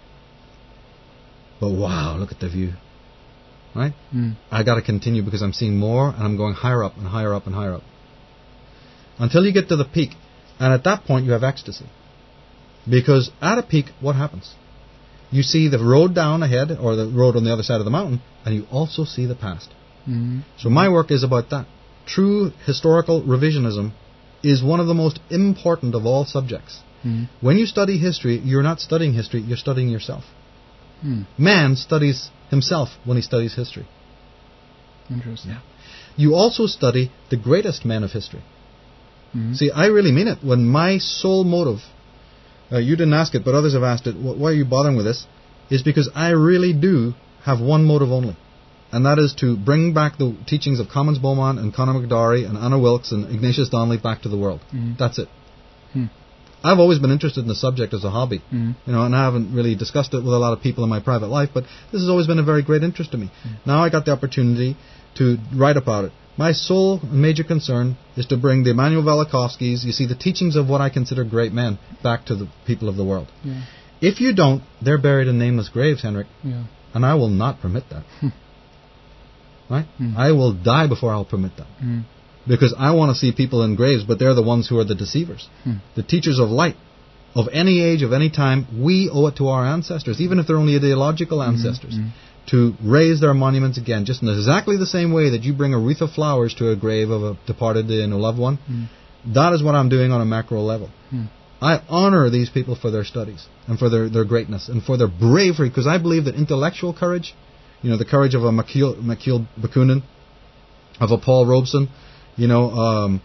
A: But wow, look at the view. Right?
B: Mm.
A: I got to continue because I'm seeing more and I'm going higher up and higher up and higher up. Until you get to the peak. And at that point you have ecstasy. Because at a peak, what happens? You see the road down ahead or the road on the other side of the mountain, and you also see the past.
B: Mm-hmm.
A: So my work is about that. True historical revisionism is one of the most important of all subjects.
B: Mm.
A: When you study history, you're not studying history, you're studying yourself.
B: Mm.
A: Man studies himself when he studies history.
B: Interesting.
A: Yeah. You also study the greatest men of history.
B: Mm.
A: See, I really mean it. When my sole motive, uh, you didn't ask it, but others have asked it, why are you bothering with this? Is because I really do have one motive only. And that is to bring back the teachings of Commons Beaumont and Conor McDowry and Anna Wilkes and Ignatius Donnelly back to the world.
B: Mm.
A: That's it.
B: Hmm.
A: I've always been interested in the subject as a hobby,
B: mm.
A: you know, and I haven't really discussed it with a lot of people in my private life, but this has always been a very great interest to me. Mm. Now I got the opportunity to write about it. My sole and major concern is to bring the Immanuel Velikovskys, you see, the teachings of what I consider great men, back to the people of the world.
B: Yeah.
A: If you don't, they're buried in nameless graves, Henrik,
B: yeah.
A: and I will not permit that. Right?
B: Mm.
A: I will die before I'll permit that.
B: Mm.
A: Because I want to see people in graves, but they're the ones who are the deceivers.
B: Hmm.
A: The teachers of light, of any age, of any time, we owe it to our ancestors, even if they're only ideological ancestors,
B: mm-hmm.
A: to raise their monuments again, just in exactly the same way that you bring a wreath of flowers to a grave of a departed you know, loved one.
B: Hmm.
A: That is what I'm doing on a macro level.
B: Hmm.
A: I honor these people for their studies and for their, their greatness and for their bravery, because I believe that intellectual courage, you know, the courage of a Mikhail, Mikhail Bakunin, of a Paul Robeson, you know, um,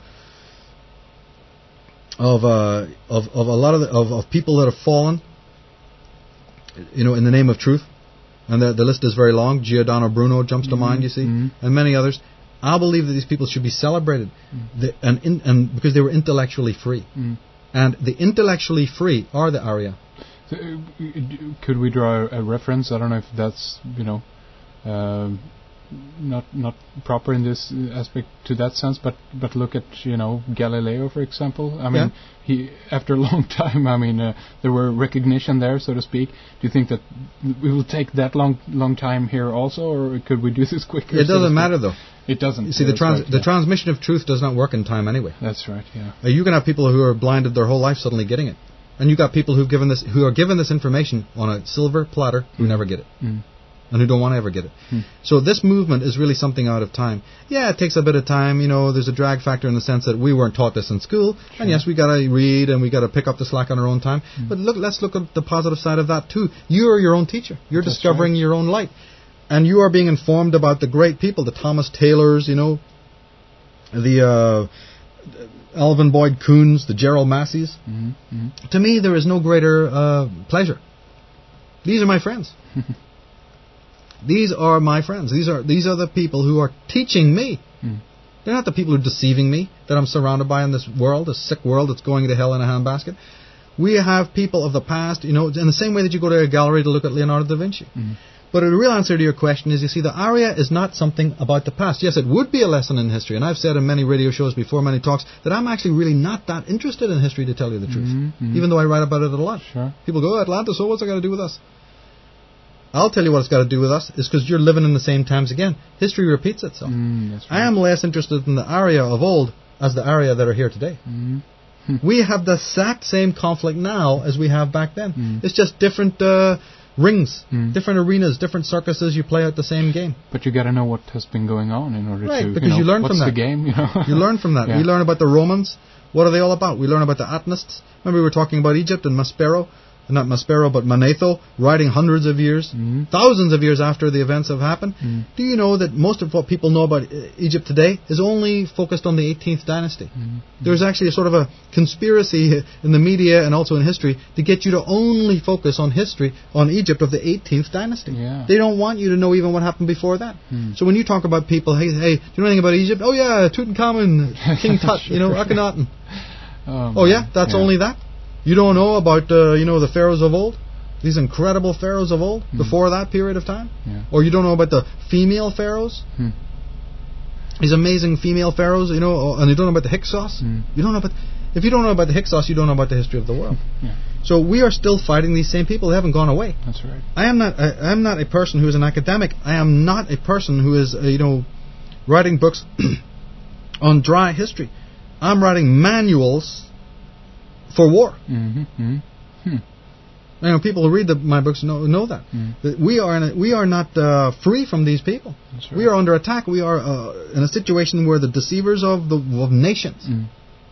A: of, uh, of of a lot of, the, of of people that have fallen, you know, in the name of truth, and the the list is very long. Giordano Bruno jumps
B: mm-hmm.
A: to mind, you see,
B: mm-hmm.
A: and many others. I believe that these people should be celebrated,
B: mm-hmm.
A: the, and in, and because they were intellectually free,
B: mm-hmm.
A: and the intellectually free are the Arya.
B: So, uh, could we draw a, a reference? I don't know if that's you know. Uh, not not proper in this aspect to that sense, but but look at you know Galileo, for example. I mean,
A: yeah.
B: he after a long time, I mean, uh, there were recognition there, so to speak. Do you think that it will take that long long time here also, or could we do this quicker?
A: It doesn't matter though.
B: It doesn't.
A: You see, the trans-
B: right,
A: the
B: yeah.
A: transmission of truth does not work in time anyway.
B: That's right. Yeah.
A: Uh, you can have people who are blinded their whole life suddenly getting it, and you got people who've given this who are given this information on a silver platter who
B: mm.
A: never get it.
B: Mm.
A: And who don't want to ever get it.
B: Hmm.
A: So this movement is really something out of time. Yeah, it takes a bit of time. You know, there's a drag factor in the sense that we weren't taught this in school. Sure. And yes, we got to read and we got to pick up the slack on our own time. Hmm. But look, let's look at the positive side of that too. You are your own teacher. You're That's discovering right. your own light. And you are being informed about the great people, the Thomas Taylors, you know, the uh, Alvin Boyd Coons, the Gerald Masseys.
B: Mm-hmm. Mm-hmm.
A: To me, there is no greater uh, pleasure. These are my friends. These are my friends. These are these are the people who are teaching me.
B: Mm.
A: They're not the people who are deceiving me that I'm surrounded by in this world, this sick world that's going to hell in a handbasket. We have people of the past, you know, in the same way that you go to a gallery to look at Leonardo da Vinci.
B: Mm.
A: But the real answer to your question is, you see, the Arya is not something about the past. Yes, it would be a lesson in history, and I've said in many radio shows before, many talks, that I'm actually really not that interested in history, to tell you the truth,
B: mm-hmm.
A: even though I write about it a lot.
B: Sure.
A: People go, oh, Atlantis, so what's it got to do with us? I'll tell you what it's got to do with us, is because you're living in the same times again. History repeats itself.
B: Mm, that's right.
A: I am less interested in the Arya of old as the Arya that are here today.
B: Mm.
A: We have the exact same conflict now as we have back then.
B: Mm.
A: It's just different uh, rings,
B: mm.
A: different arenas, different circuses. You play out the same game.
B: But you got to know what has been going on in order
A: right,
B: to,
A: because
B: you, know,
A: you learn
B: what's
A: from that.
B: the game, you know.
A: You learn from that.
B: Yeah.
A: We learn about the Romans. What are they all about? We learn about the Atnists. Remember we were talking about Egypt and Maspero. not Maspero, but Manetho, writing hundreds of years,
B: Mm.
A: thousands of years after the events have happened.
B: Mm.
A: Do you know that most of what people know about uh, Egypt today is only focused on the eighteenth dynasty?
B: Mm.
A: There's actually a sort of a conspiracy in the media and also in history to get you to only focus on history, on Egypt of the eighteenth dynasty.
B: Yeah.
A: They don't want you to know even what happened before that.
B: Mm.
A: So when you talk about people, hey, hey, do you know anything about Egypt? Oh yeah, Tutankhamun, King Tut,
B: Sure.
A: you know, Akhenaten.
B: Oh,
A: Oh yeah, that's
B: yeah.
A: only that? You don't know about, uh, you know, the pharaohs of old? These incredible pharaohs of old,
B: Mm.
A: before that period of time?
B: Yeah.
A: Or you don't know about the female pharaohs?
B: Hmm.
A: These amazing female pharaohs, you know, and you don't know about the Hyksos?
B: Mm.
A: You don't know about... If you don't know about the Hyksos, you don't know about the history of the world.
B: Yeah.
A: So we are still fighting these same people. They haven't gone away.
B: That's right.
A: I am not. I, I am not a person who is an academic. I am not a person who is, uh, you know, writing books on dry history. I'm writing manuals for war.
B: Mm-hmm. Mm-hmm. Hmm.
A: You know, people who read the, my books know know that.
B: Mm.
A: That we are in a, we are not uh, free from these people.
B: That's right.
A: We are under attack. We are uh, in a situation where the deceivers of the of nations
B: Mm.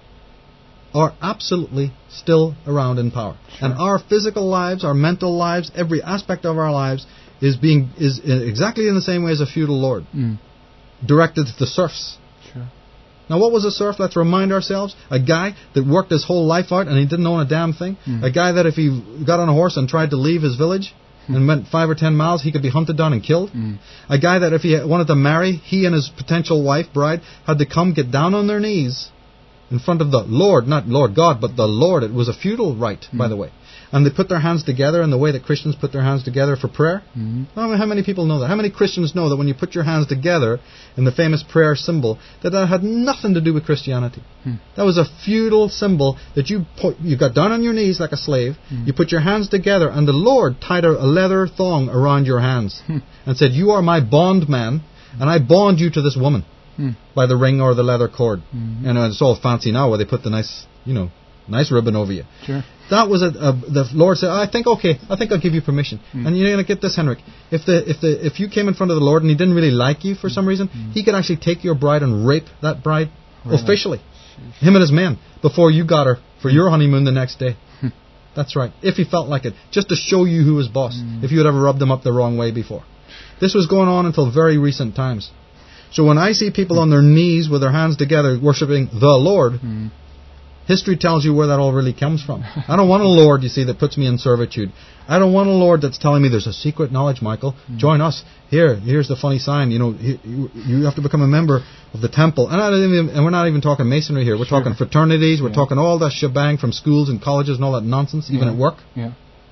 A: are absolutely still around in power.
B: Sure.
A: And our physical lives, our mental lives, every aspect of our lives is being is exactly in the same way as a feudal lord,
B: Mm.
A: directed to the serfs.
B: Sure.
A: Now, what was a serf? Let's remind ourselves. A guy that worked his whole life out and he didn't own a damn thing.
B: Mm.
A: A guy that if he got on a horse and tried to leave his village and went five or ten miles, he could be hunted down and killed.
B: Mm.
A: A guy that if he wanted to marry, he and his potential wife, bride, had to come get down on their knees in front of the Lord, not Lord God, but the Lord. It was a feudal rite,
B: Mm.
A: by the way. And they put their hands together in the way that Christians put their hands together for prayer.
B: Mm.
A: I don't know how many people know that. How many Christians know that when you put your hands together in the famous prayer symbol, that that had nothing to do with Christianity?
B: Hmm.
A: That was a feudal symbol that you put, you got down on your knees like a slave,
B: Hmm.
A: you put your hands together, and the Lord tied a, a leather thong around your hands
B: Hmm.
A: and said, "You are my bondman, and I bond you to this woman
B: Hmm.
A: by the ring or the leather cord."
B: Mhm.
A: And it's all fancy now where they put the nice, you know, nice ribbon over you.
B: Sure.
A: That was a, a the Lord said, "I think okay, I think I'll give you permission."
B: Mm.
A: And you're gonna get this, Henrik. If the if the if you came in front of the Lord and He didn't really like you for some reason,
B: Mm.
A: He could actually take your bride and rape that bride
B: Really?
A: officially,
B: Sheesh.
A: him and his men, before you got her for your honeymoon the next day.
B: Hmm.
A: That's right. If he felt like it, just to show you who was boss.
B: Mm.
A: If you had ever rubbed him up the wrong way before, this was going on until very recent times. So when I see people on their knees with their hands together worshiping the Lord.
B: Mm.
A: History tells you where that all really comes from. I don't want a Lord, you see, that puts me in servitude. I don't want a Lord that's telling me there's a secret knowledge, Michael.
B: Mm.
A: Join us. Here, here's the funny sign. You know, he- you, you have to become a member of the temple. And, I don't even, and we're not even talking masonry here. We're
B: Sure.
A: talking fraternities. We're
B: Yeah.
A: talking all that shebang from schools and colleges and all that nonsense, even
B: Yeah.
A: at work.
B: Yeah.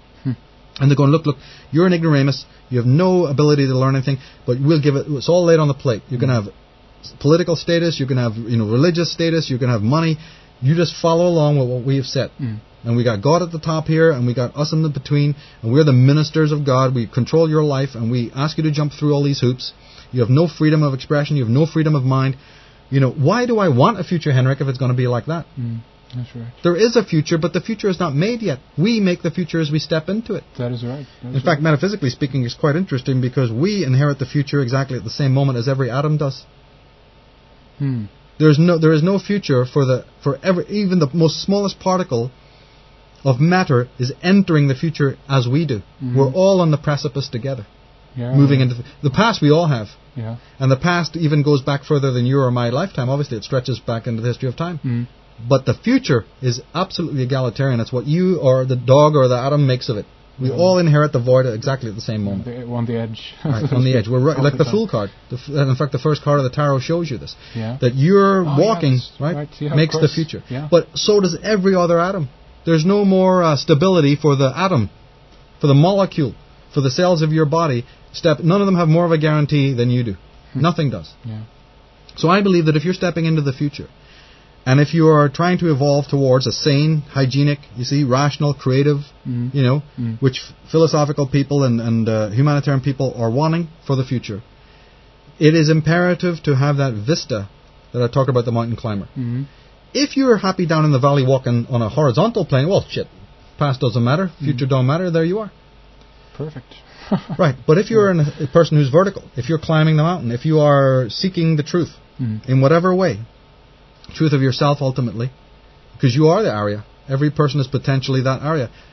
A: And they're going, look, look, you're an ignoramus. You have no ability to learn anything, but we'll give it, it's all laid on the plate. You're going to have political status. You're going to have, you know, religious status. You're going to have money. You just follow along with what we have set.
B: Mm.
A: And we got God at the top here, and we got us in the between, and we're the ministers of God. We control your life, and we ask you to jump through all these hoops. You have no freedom of expression. You have no freedom of mind. You know, why do I want a future, Henrik, if it's going to be like that?
B: Mm. That's right.
A: There is a future, but the future is not made yet. We make the future as we step into it.
B: That is right. That is
A: In fact, metaphysically speaking, it's quite interesting because we inherit the future exactly at the same moment as every atom does.
B: right. Hmm.
A: There's no, there is no future for the for every, even the most smallest particle of matter is entering the future as we do.
B: Mhm.
A: We're all on the precipice together,
B: Yeah.
A: moving
B: yeah.
A: into the, the past. We all have,
B: Yeah.
A: and the past even goes back further than your or my lifetime. Obviously, it stretches back into the history of time.
B: Mm.
A: But the future is absolutely egalitarian. It's what you or the dog or the atom makes of it. We
B: Yeah.
A: all inherit the void at exactly at the same moment.
B: The, on the edge.
A: Right, on the edge. We're right,
B: Of
A: like
B: the
A: the
B: time.
A: Fool card. The, f- and in fact, the first card of the tarot shows you this.
B: Yeah.
A: That you're
B: Oh,
A: walking,
B: yeah, that's
A: right,
B: right, yeah, of
A: makes the
B: course.
A: future.
B: Yeah.
A: But so does every other atom. There's no more uh, stability for the atom, for the molecule, for the cells of your body. Step. None of them have more of a guarantee than you do.
B: Hmm.
A: Nothing does.
B: Yeah.
A: So I believe that if you're stepping into the future, and if you are trying to evolve towards a sane, hygienic, you see, rational, creative,
B: Mm.
A: you know,
B: Mm.
A: which philosophical people and, and uh, humanitarian people are wanting for the future, it is imperative to have that vista that I talk about the mountain climber.
B: Mm.
A: If you're happy down in the valley walking on a horizontal plane, well, shit, past doesn't matter, future don't matter, there you are.
B: Perfect.
A: Right, but if you're an, a person who's vertical, if you're climbing the mountain, if you are seeking the truth
B: Mm.
A: in whatever way, truth of yourself ultimately, because you are the area. Every person is potentially that area.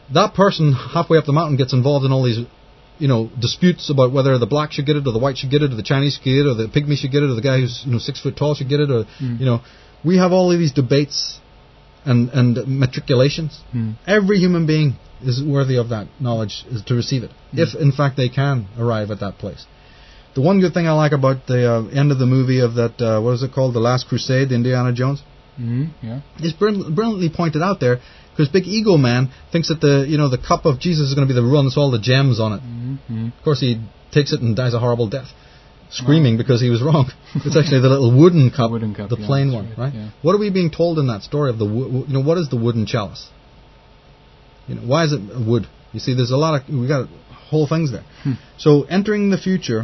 A: that person halfway up the mountain gets involved in all these, you know, disputes about whether the black should get it, or the white should get it, or the Chinese should get it, or the pygmy should get it, or the guy who's, you know, six foot tall should get it, or, mm. you know, we have all of these debates and, and matriculations. Mm. Every human being is worthy of that knowledge, is to receive it, mm. if in fact they can arrive at that place. The one good thing I like about the uh, end of the movie of that, uh, what is it called, The Last Crusade, Indiana Jones,
B: mm, yeah.
A: is brilliant, brilliantly pointed out there, because Big Ego Man thinks that the, you know, the cup of Jesus is going to be the one that's all the gems on it.
B: Mm-hmm.
A: Of course, he takes it and dies a horrible death, screaming oh. because he was wrong. It's actually the little wooden cup,
B: wooden cup
A: the
B: yeah,
A: plain one,
B: right?
A: right?
B: Yeah.
A: What are we being told in that story of the, wo- you know, what is the wooden chalice? You know, why is it wood? You see, there's a lot of, we got whole things there.
B: Hmm.
A: So entering the future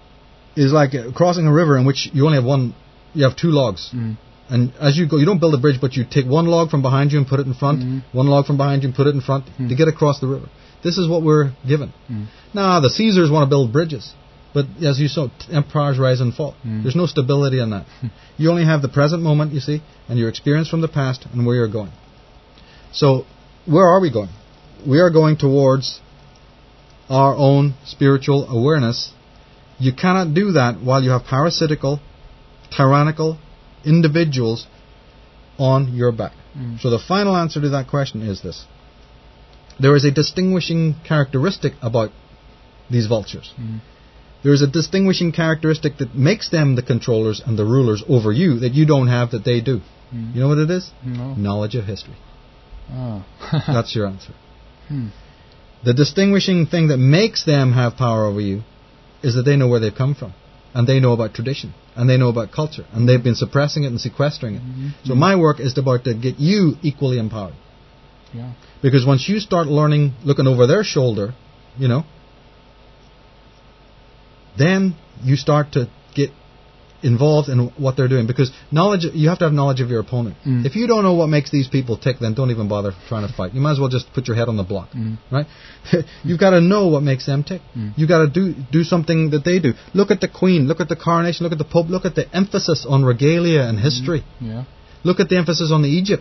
A: is like crossing a river in which you only have one, you have two logs.
B: Mm.
A: And as you go, you don't build a bridge, but you take one log from behind you and put it in front, mm. one log from behind you and put it in front mm. to get across the river. This is what we're given. Mm. Now, the Caesars want to build bridges, but as you saw, empires rise and fall. Mm. There's no stability in that. You only have the present moment, you see, and your experience from the past and where you're going. So, where are we going? We are going towards our own spiritual awareness. You cannot do that while you have parasitical, tyrannical individuals on your back. Mm. So the final answer to that question is this. There is a distinguishing characteristic about these vultures. Mm. There is a distinguishing characteristic that makes them the controllers and the rulers over you that you don't have that they do. Mm. You know what it is?
B: No.
A: Knowledge of history.
B: Oh.
A: That's your answer.
B: Hmm.
A: The distinguishing thing that makes them have power over you is that they know where they've come from. And they know about tradition. And they know about culture. And they've been suppressing it and sequestering it. Mm-hmm. So my work is about to get you equally empowered.
B: Yeah.
A: Because once you start learning, looking over their shoulder, you know, then you start to get involved in what they're doing. Because knowledge, you have to have knowledge of your opponent. Mm. If you don't know what makes these people tick, then don't even bother trying to fight. You might as well just put your head on the block, mm. right? You've got to know what makes them tick. Mm. You've got to do do something that they do. Look at the Queen, look at the coronation, look at the Pope, look at the emphasis on regalia and history.
B: Mm. Yeah.
A: Look at the emphasis on the Egypt.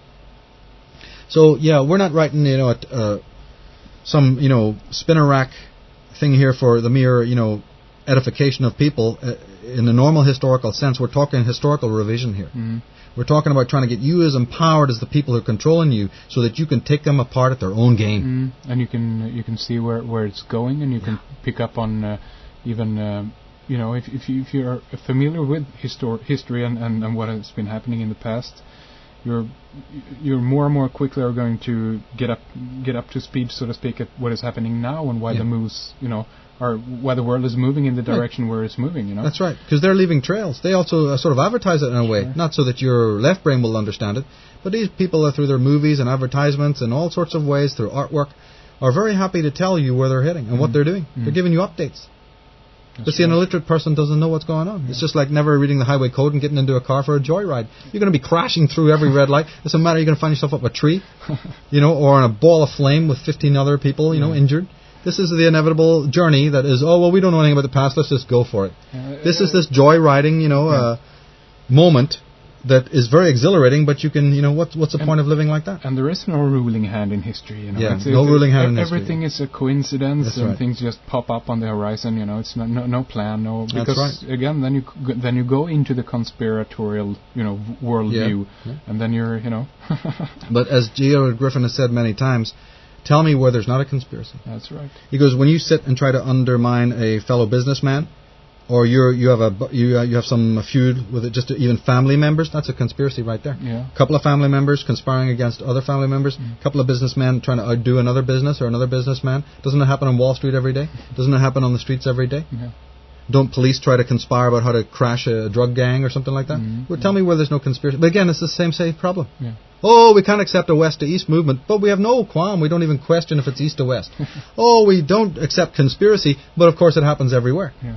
A: So, yeah, we're not writing, you know, at, uh, some, you know, spinner rack thing here for the mere, you know, edification of people. Uh, in a normal historical sense, we're talking historical revision here. Mm-hmm. We're talking about trying to get you as empowered as the people who are controlling you, so that you can take them apart at their own game.
B: Mm-hmm. And you can you can see where, where it's going, and you yeah. can pick up on uh, even uh, you know if if, you, if you're familiar with histor- history and, and, and what has been happening in the past, you're you're more and more quickly are going to get up get up to speed, so to speak, at what is happening now and why yeah. the moves you know. Or why the world is moving in the direction right. where it's moving, you know?
A: That's right, because they're leaving trails. They also uh, sort of advertise it in a way, sure. not so that your left brain will understand it, but these people are through their movies and advertisements and all sorts of ways, through artwork, are very happy to tell you where they're heading and mm. what they're doing. Mm. They're giving you updates. That's but see, right. an illiterate person doesn't know what's going on. Yeah. It's just like never reading the highway code and getting into a car for a joyride. You're going to be crashing through every red light. It doesn't matter, you're going to find yourself up a tree, you know, or in a ball of flame with fifteen other people, you yeah. know, injured. This is the inevitable journey that is, oh, well, we don't know anything about the past, let's just go for it. Uh, this is this joyriding, you know, yeah. uh, moment that is very exhilarating, but you can, you know, what, what's the and point of living like that?
B: And there is no ruling hand in history, you know.
A: Yeah,
B: it's,
A: no
B: it's,
A: ruling hand in
B: everything
A: history.
B: Everything is a coincidence,
A: That's
B: and
A: right.
B: things just pop up on the horizon, you know. It's not, no, no plan, no... Because,
A: That's right.
B: again, then you then you go into the conspiratorial, you know, worldview, yeah. yeah. and then you're, you know...
A: But as G. Edward Griffin has said many times, tell me where there's not a conspiracy.
B: That's right.
A: He goes, when you sit and try to undermine a fellow businessman, or you're you have a you uh, you have some feud with it, just even family members, that's a conspiracy right there.
B: Yeah.
A: A couple of family members conspiring against other family members. A mm. couple of businessmen trying to outdo another business or another businessman. Doesn't it happen on Wall Street every day? Doesn't it happen on the streets every day?
B: Yeah.
A: Don't police try to conspire about how to crash a drug gang or something like that?
B: Mm-hmm.
A: Well, tell me where there's no conspiracy. But again, it's the same same problem.
B: Yeah.
A: Oh, we can't accept a west to east movement, but we have no qualm. We don't even question if it's east to west. Oh, we don't accept conspiracy, but of course it happens everywhere.
B: Yeah.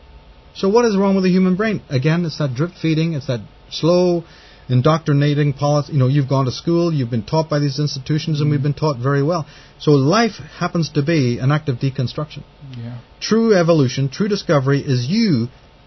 A: So what is wrong with the human brain? Again, it's that drip feeding, it's that slow indoctrinating policy. You know, you've gone to school, you've been taught by these institutions, and we've been taught very well. So life happens to be an act of deconstruction.
B: Yeah.
A: True evolution, true discovery is you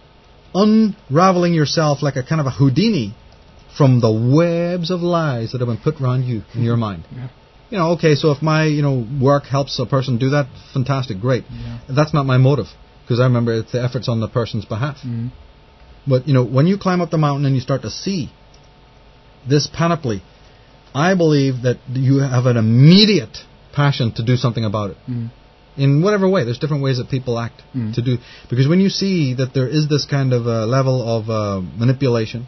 A: unraveling yourself like a kind of a Houdini from the webs of lies that have been put around you in your mind.
B: Yeah.
A: You know, okay, so if my, you know, work helps a person do that, fantastic, great.
B: Yeah.
A: That's not my motive, because I remember it's the efforts on the person's behalf.
B: Mm.
A: But, you know, when you climb up the mountain and you start to see this panoply, I believe that you have an immediate passion to do something about it.
B: Mm.
A: In whatever way. There's different ways that people act
B: Mm.
A: to do. Because when you see that there is this kind of uh, level of uh, manipulation,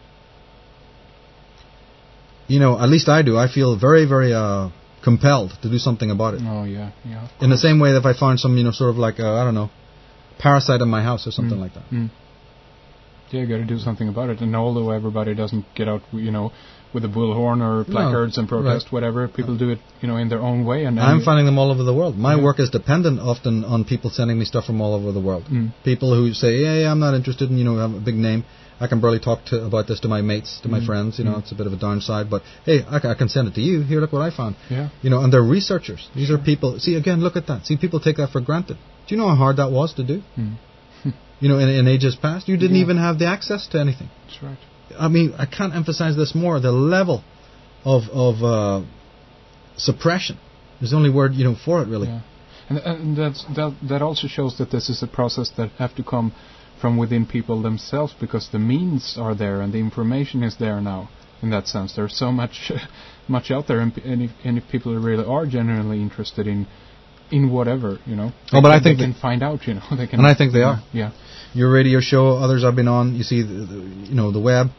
A: you know, at least I do, I feel very, very uh, compelled to do something about it.
B: Oh, yeah, yeah.
A: In the same way that if I found some, you know, sort of like, uh, I don't know, parasite in my house or something
B: Mm.
A: like that.
B: Mm. Yeah, you got to do something about it. And although everybody doesn't get out, you know, with a bullhorn or placards
A: No,
B: and protest,
A: right.
B: whatever, people do it, you know, in their own way. And, and
A: I'm finding them all over the world. My
B: Yeah.
A: work is dependent often on people sending me stuff from all over the world.
B: Mm.
A: People who say, yeah, yeah, I'm not interested in, you know, have a big name. I can barely talk to, about this to my mates, to my
B: Mm.
A: friends. You know,
B: Mm.
A: it's a bit of a downside. But, hey, I, ca- I can send it to you. Here, look what I found.
B: Yeah.
A: You know, and they're researchers. These
B: Sure.
A: are people. See, again, look at that. See, people take that for granted. Do you know how hard that was to do?
B: Mm.
A: You know, in, in ages past, you didn't
B: Yeah.
A: even have the access to anything.
B: That's right.
A: I mean, I can't emphasize this more. The level of of uh, suppression is the only word, you know, for it, really.
B: Yeah. And, and that's, that that also shows that this is a process that have to come from within people themselves, because the means are there and the information is there now. In that sense, there's so much much out there, and, and, if, and if people really are genuinely interested in in whatever, you know,
A: Oh, but
B: they,
A: I think
B: they
A: that-
B: can find out, you know, they can.
A: And I think they are.
B: Yeah.
A: Your radio show, others I've been on, you see, the, the, you know, the web.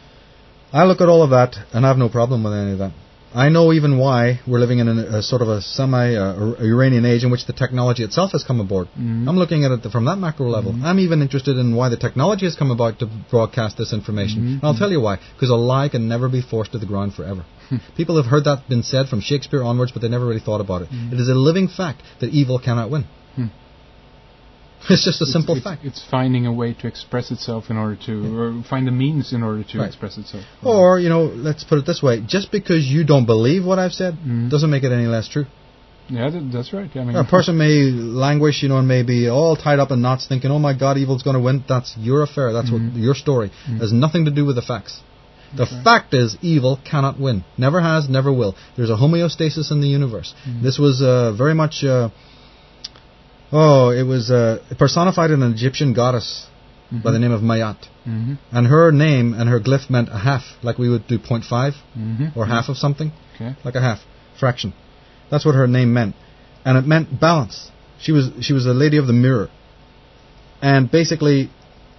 A: I look at all of that, and I have no problem with any of that. I know even why we're living in a, a sort of a semi-Uranian age in which the technology itself has come aboard.
B: Mm-hmm.
A: I'm looking at it from that macro level.
B: Mhm.
A: I'm even interested in why the technology has come about to broadcast this information.
B: Mhm.
A: And I'll tell you why. Because a lie can never be forced to the ground forever. People have heard that been said from Shakespeare onwards, but they never really thought about it.
B: Mhm.
A: It is a living fact that evil cannot win.
B: Hmm.
A: It's just a
B: It's-
A: simple
B: it's,
A: fact.
B: It's finding a way to express itself in order to, or find the means in order to
A: Right.
B: express itself.
A: Or, you know, let's put it this way. Just because you don't believe what I've said
B: Mhm.
A: doesn't make it any less true.
B: Yeah, that, that's right. I mean,
A: A person may languish, you know, and may be all tied up in knots thinking, oh my God, evil's going to win. That's your affair. That's
B: Mhm.
A: what your story.
B: Mhm.
A: It has nothing to do with the facts. The
B: Okay.
A: fact is, evil cannot win. Never has, never will. There's a homeostasis in the universe.
B: Mhm.
A: This was uh, very much, uh, oh, it was uh, personified in an Egyptian goddess
B: Mhm.
A: by the name of Mayat.
B: Mm-hmm.
A: And her name and her glyph meant a half, like we would do point five
B: Mm-hmm.
A: or half of something.
B: Okay.
A: Like a half fraction. That's what her name meant, and it meant balance. She was she was a lady of the mirror, and basically,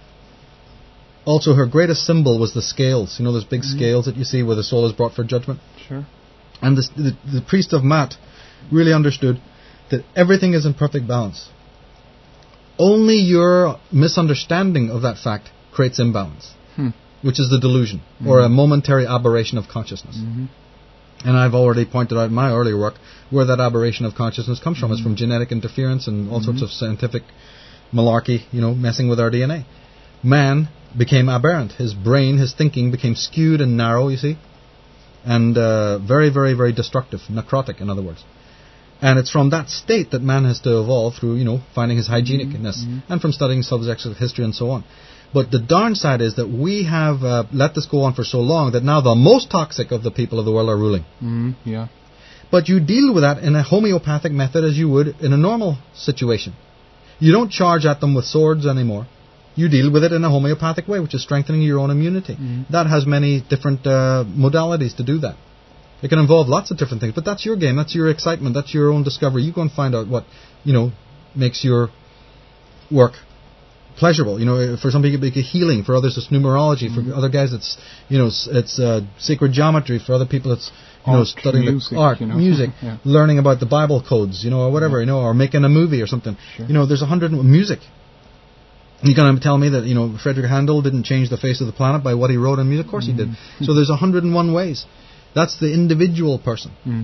A: also her greatest symbol was the scales. You know those big
B: Mhm.
A: scales that you see where the soul is brought for judgment.
B: Sure.
A: And this, the the priest of Mat really understood that everything is in perfect balance. Only your misunderstanding of that fact creates imbalance,
B: Hmm.
A: which is the delusion or a momentary aberration of consciousness.
B: Mm-hmm.
A: And I've already pointed out in my earlier work where that aberration of consciousness comes from. It's
B: Mm-hmm.
A: from genetic interference and all sorts of scientific malarkey, you know, messing with our D N A. Man became aberrant. His brain, his thinking became skewed and narrow, you see, and uh, very, very, very destructive, necrotic, in other words. And it's from that state that man has to evolve through, you know, finding his hygienicness
B: Mhm.
A: and from studying subjects of history and so on. But the darn side is that we have uh, let this go on for so long that now the most toxic of the people of the world are ruling.
B: Mm-hmm. Yeah.
A: But you deal with that in a homeopathic method as you would in a normal situation. You don't charge at them with swords anymore. You deal with it in a homeopathic way, which is strengthening your own immunity.
B: Mhm.
A: That has many different uh, modalities to do that. It can involve lots of different things, but that's your game. That's your excitement. That's your own discovery. You go and find out what, you know, makes your work pleasurable. You know, for some people it's healing. For others it's numerology.
B: Mm-hmm.
A: For other guys it's, you know, it's, it's uh, sacred geometry. For other people it's, you know,
B: Art,
A: studying
B: music,
A: the art,
B: you know.
A: music,
B: Yeah.
A: learning about the Bible codes, you know, or whatever,
B: Yeah.
A: you know, or making a movie or something.
B: Sure.
A: You know, there's a hundred music. You going to tell me that, you know, Frederick Handel didn't change the face of the planet by what he wrote in music? Of course he did.
B: Mm-hmm.
A: So there's a hundred and one ways. That's the individual person.
B: Mm.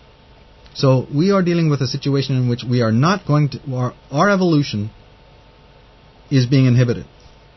A: So we are dealing with a situation in which we are not going to, our, our evolution is being inhibited.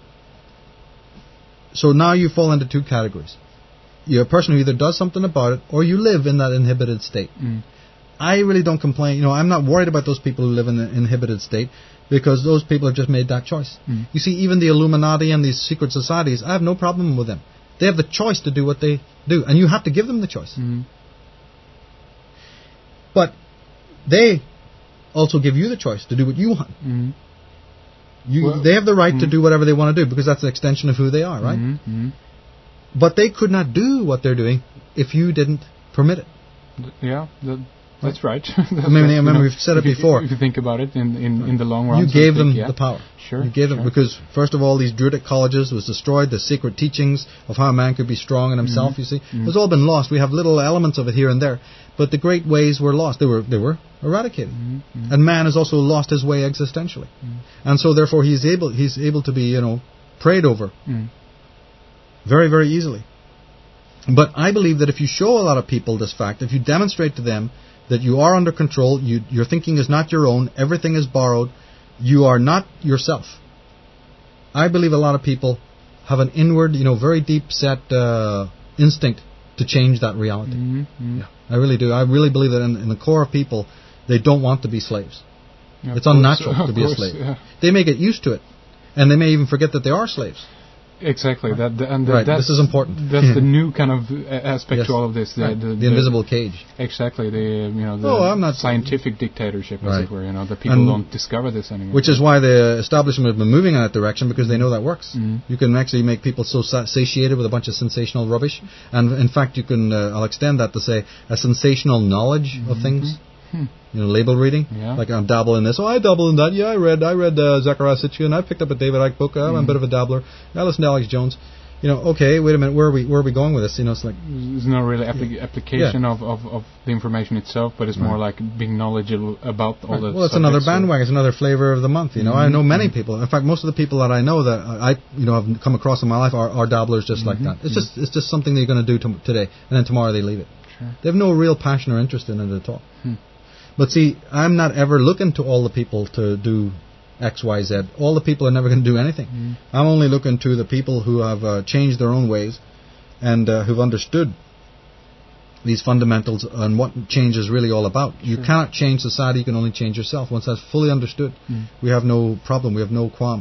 A: So now you fall into two categories. You're a person who either does something about it or you live in that inhibited state.
B: Mm.
A: I really don't complain. You know, I'm not worried about those people who live in an inhibited state because those people have just made that choice.
B: Mm.
A: You see, even the Illuminati and these secret societies, I have no problem with them. They have the choice to do what they do, and you have to give them the choice.
B: Mm.
A: But they also give you the choice to do what you want.
B: Mm-hmm.
A: You,
B: well,
A: they have the right
B: mm-hmm.
A: to do whatever they want to do because that's an extension of who they are, right?
B: Mm-hmm.
A: But they could not do what they're doing if you didn't permit it.
B: Yeah, that, that's right.
A: that's I mean, I remember you know, we've said it
B: if
A: before.
B: You, if you think about it in in, in the long run,
A: you
B: so
A: gave
B: think,
A: them
B: yeah.
A: the power.
B: Sure,
A: you gave
B: sure.
A: them because first of all, these Druidic colleges was destroyed. The secret teachings of how a man could be strong in himself.
B: Mm-hmm.
A: You see,
B: mm-hmm.
A: it's all been lost. We have little elements of it here and there, but the great ways were lost. They were they were eradicated,
B: mm-hmm.
A: and man has also lost his way existentially,
B: mm-hmm.
A: and so therefore he's able he's able to be you know prayed over
B: mm-hmm.
A: very very easily. But I believe that if you show a lot of people this fact, if you demonstrate to them that you are under control, you, your thinking is not your own, everything is borrowed, you are not yourself. I believe a lot of people have an inward, you know, very deep set uh, instinct to change that reality.
B: Mm-hmm.
A: Yeah, I really do. I really believe that in, in the core of people, they don't want to be slaves.
B: Yeah,
A: it's
B: course,
A: unnatural to be
B: course,
A: a slave.
B: Yeah.
A: They may get used to it, and they may even forget that they are slaves.
B: Exactly, that the, and the,
A: right.
B: that's,
A: This is important.
B: That's the new kind of uh, aspect
A: yes.
B: to all of this. The,
A: right.
B: the,
A: the,
B: the
A: invisible cage.
B: Exactly, the you know the
A: oh, I'm not
B: scientific dictatorship, as
A: right.
B: it were. You know, the people
A: and
B: don't discover this anymore.
A: Which is why the establishment has been moving in that direction because they know that works.
B: Mm-hmm.
A: You can actually make people so satiated with a bunch of sensational rubbish, and in fact, you can. Uh, I'll extend that to say a sensational knowledge
B: mm-hmm.
A: of things.
B: Hmm.
A: You know, label reading.
B: Yeah.
A: Like I'm dabble in this. Oh, I dabble in that. Yeah, I read. I read uh, Zechariah Sitchin. I picked up a David Icke book. I'm mm-hmm. a bit of a dabbler. I listen to Alex Jones. You know, okay, wait a minute. Where are we? Where are we going with this? You know, it's like
B: there's no really appli- yeah. application yeah. Of, of, of the information itself, but it's right. more like being knowledgeable about all
A: right.
B: the.
A: Well, it's another bandwagon. It's another flavor of the month. You know, mm-hmm. I know many people. In fact, most of the people that I know that I you know have come across in my life are, are dabblers just mm-hmm. like that. It's mm-hmm. just it's just something they're going to do to, today, and then tomorrow they leave it.
B: Sure.
A: They have no real passion or interest in it at all.
B: Hmm.
A: But see, I'm not ever looking to all the people to do X, Y, Z. All the people are never going to do anything. Mm. I'm only looking to the people who have uh, changed their own ways and uh, who've understood these fundamentals and what change is really all about. Sure. You cannot change society, you can only change yourself. Once that's fully understood, mm. we have no problem, we have no qualm.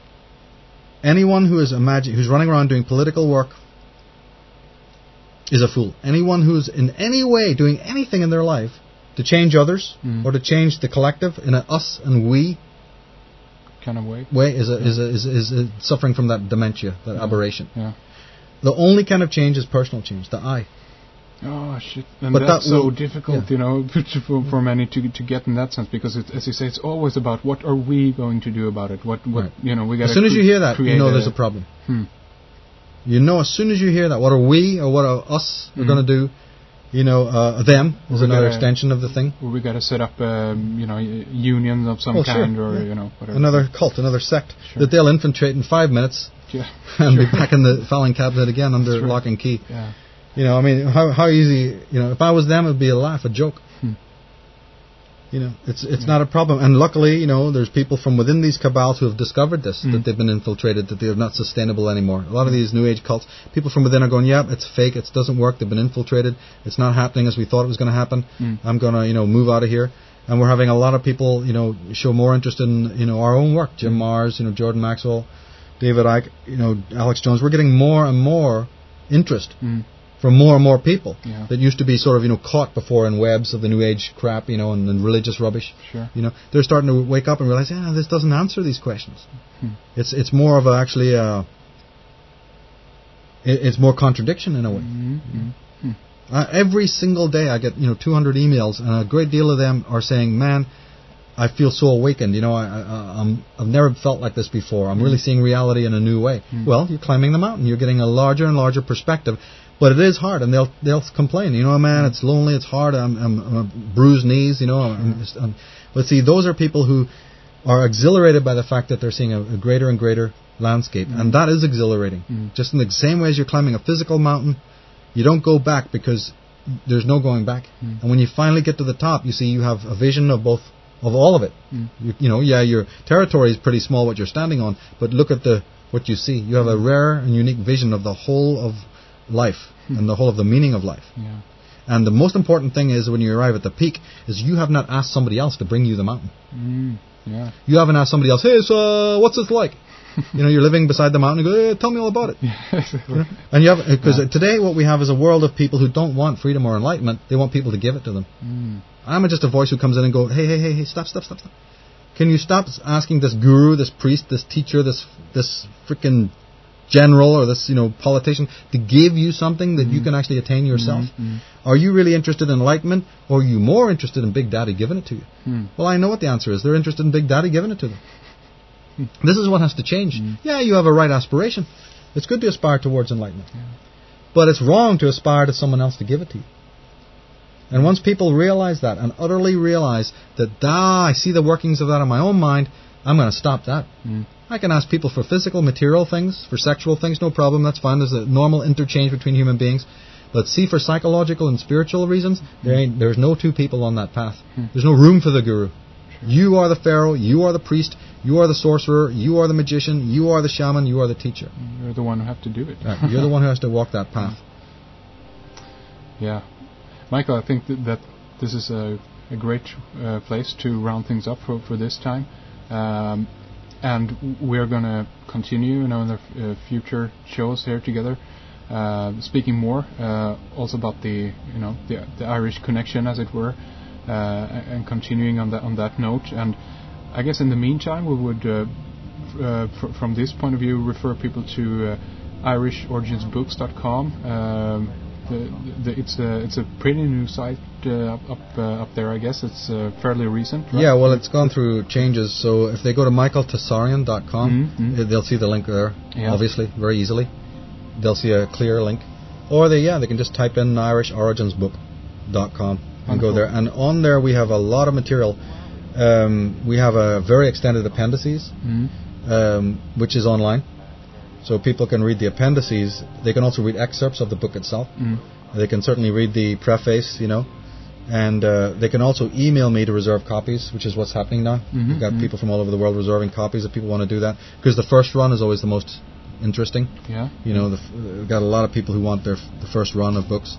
A: Anyone who is imagine, who's running around doing political work is a fool. Anyone who's in any way doing anything in their life to change others mm. or to change the collective in an us and we
B: kind of way,
A: way is, a,
B: yeah.
A: is, a, is, a, is a suffering from that dementia, that
B: yeah.
A: aberration.
B: Yeah.
A: The only kind of change is personal change, the I.
B: Oh shit! And
A: but
B: that's
A: that
B: so
A: will,
B: difficult,
A: yeah.
B: you know, for, for many to to get in that sense because, it, as you say, it's always about what are we going to do about it. What what
A: right.
B: you know, we got.
A: As soon as you hear that, you know there's a problem.
B: Hmm.
A: You know, as soon as you hear that, what are we or what are us mm-hmm. are going to do? You know, uh, them is
B: we
A: another
B: gotta,
A: extension of the thing.
B: We got to set up, um, you know, unions of some
A: well,
B: kind,
A: sure,
B: or
A: yeah.
B: you know, whatever.
A: Another cult, another sect
B: sure.
A: that they'll infiltrate in five minutes,
B: yeah.
A: and
B: sure.
A: be back in the filing cabinet again under
B: sure.
A: lock and key.
B: Yeah.
A: You know, I mean, how how easy? You know, if I was them, it'd be a laugh, a joke.
B: Hmm.
A: You know, it's it's
B: yeah.
A: not a problem. And luckily, you know, there's people from within these cabals who have discovered this,
B: mm.
A: that they've been infiltrated, that they're not sustainable anymore. A lot of these New Age cults, people from within are going, yeah, it's fake, it doesn't work, they've been infiltrated, it's not happening as we thought it was going to happen,
B: mm.
A: I'm going to, you know, move out of here. And we're having a lot of people, you know, show more interest in, you know, our own work. Jim Mars, you know, Jordan Maxwell, David Icke, you know, Alex Jones. We're getting more and more interest.
B: Mm.
A: From more and more people
B: yeah.
A: that used to be sort of, you know, caught before in webs of the New Age crap, you know, and, and religious rubbish.
B: Sure.
A: You know, they're starting to wake up and realize, yeah, this doesn't answer these questions.
B: Hmm.
A: It's it's more of a, actually, uh, it, it's more contradiction in a way.
B: Mm-hmm. Mm-hmm.
A: Uh, every single day I get, you know, two hundred emails, and a great deal of them are saying, man, I feel so awakened. You know, I, I, I'm, I've never felt like this before. I'm mm. really seeing reality in a new way. Mm. Well, you're climbing the mountain. You're getting a larger and larger perspective. But it is hard, and they'll they'll complain. You know, man, it's lonely, it's hard. I'm, I'm, I'm bruised knees. You know, I'm just, I'm, but see, those are people who are exhilarated by the fact that they're seeing a, a greater and greater landscape, mm. and that is exhilarating. Mm. Just in the same way as you're climbing a physical mountain, you don't go back because there's no going back. Mm. And when you finally get to the top, you see you have a vision of both, of all of it. Mm. You, you know, yeah, your territory is pretty small, what you're standing on, but look at the what you see. You have a rare and unique vision of the whole of life hmm. and the whole of the meaning of life.
B: Yeah.
A: And the most important thing is when you arrive at the peak is you have not asked somebody else to bring you the mountain.
B: Mm, yeah.
A: You haven't asked somebody else, hey, so uh, what's this like? You know, you're living beside the mountain and go, hey, tell me all about it. You know? And you have, because yeah. today what we have is a world of people who don't want freedom or enlightenment. They want people to give it to them. Mm. I'm just a voice who comes in and go, hey, hey, hey, hey, stop, stop, stop, stop. Can you stop asking this guru, this priest, this teacher, this this freaking general or this, you know, politician to give you something that mm. you can actually attain yourself? Mm-hmm. Are you really interested in enlightenment, or are you more interested in Big Daddy giving it to you? Mm. Well, I know what the answer is. They're interested in Big Daddy giving it to them. Mm. This is what has to change. Mm. Yeah, you have a right aspiration. It's good to aspire towards enlightenment. Yeah. But it's wrong to aspire to someone else to give it to you. And once people realize that and utterly realize that, ah, I see the workings of that in my own mind, I'm going to stop that. Mm. I can ask people for physical, material things, for sexual things, no problem, that's fine. There's a normal interchange between human beings. But see, for psychological and spiritual reasons, there ain't, there's no two people on that path. Hmm. There's no room for the guru. Sure. You are the pharaoh, you are the priest, you are the sorcerer, you are the magician, you are the shaman, you are the teacher.
B: You're the one who have to do it.
A: Right. You're the one who has to walk that path.
B: Yeah. Michael, I think that, that this is a, a great uh, place to round things up for, for this time. Um, and we're going to continue, you know, in the f- uh, future shows here together. Uh, speaking more uh, also about the you know the, the Irish connection, as it were, uh, and continuing on that on that note. And I guess in the meantime we would uh, f- uh, fr- from this point of view refer people to uh, irish origins books dot com. Um, the, the, it's a it's a pretty new site uh, up up, uh, up there. I guess it's uh, fairly recent, right?
A: Yeah, well, it's gone through changes. So if they go to michael tsarion dot com, mm-hmm. they'll see the link there. Yeah. Obviously, very easily. They'll see a clear link. Or they yeah, they can just type in irish origins book dot com and Wonderful. Go there. And on there we have a lot of material. Um, we have a very extended appendices, mm-hmm. um, which is online. So people can read the appendices. They can also read excerpts of the book itself. Mm-hmm. They can certainly read the preface, you know. And uh, they can also email me to reserve copies, which is what's happening now. Mm-hmm. We've got mm-hmm. people from all over the world reserving copies if people want to do that. Because the first run is always the most interesting.
B: Yeah.
A: You know, the f- we've got a lot of people who want their f- the first run of books.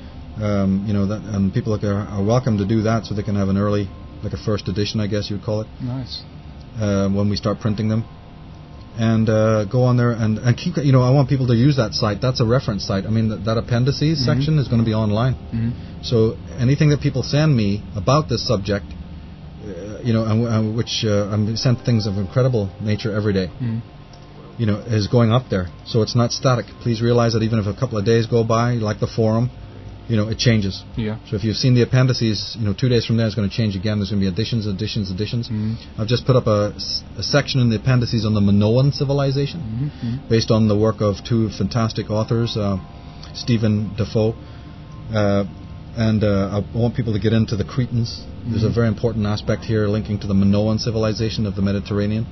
A: Um, you know, that, and people are, are welcome to do that so they can have an early, like a first edition, I guess you would call it.
B: Nice.
A: Uh, when we start printing them. And uh, go on there and, and keep, you know, I want people to use that site. That's a reference site. I mean, that, that appendices mm-hmm. section is going to be online. Mm-hmm. So anything that people send me about this subject, uh, you know, and, and which uh, I'm sent things of incredible nature every day. Mm-hmm. You know, is going up there. So it's not static. Please realize that even if a couple of days go by, like the forum, you know, it changes.
B: Yeah.
A: So if you've seen the appendices, you know, two days from there it's going to change again. There's going to be additions, additions, additions. Mm-hmm. I've just put up a, a section in the appendices on the Minoan civilization, mm-hmm. based on the work of two fantastic authors, uh, Stephen Defoe, uh, and uh, I want people to get into the Cretans. Mm-hmm. There's a very important aspect here linking to the Minoan civilization of the Mediterranean.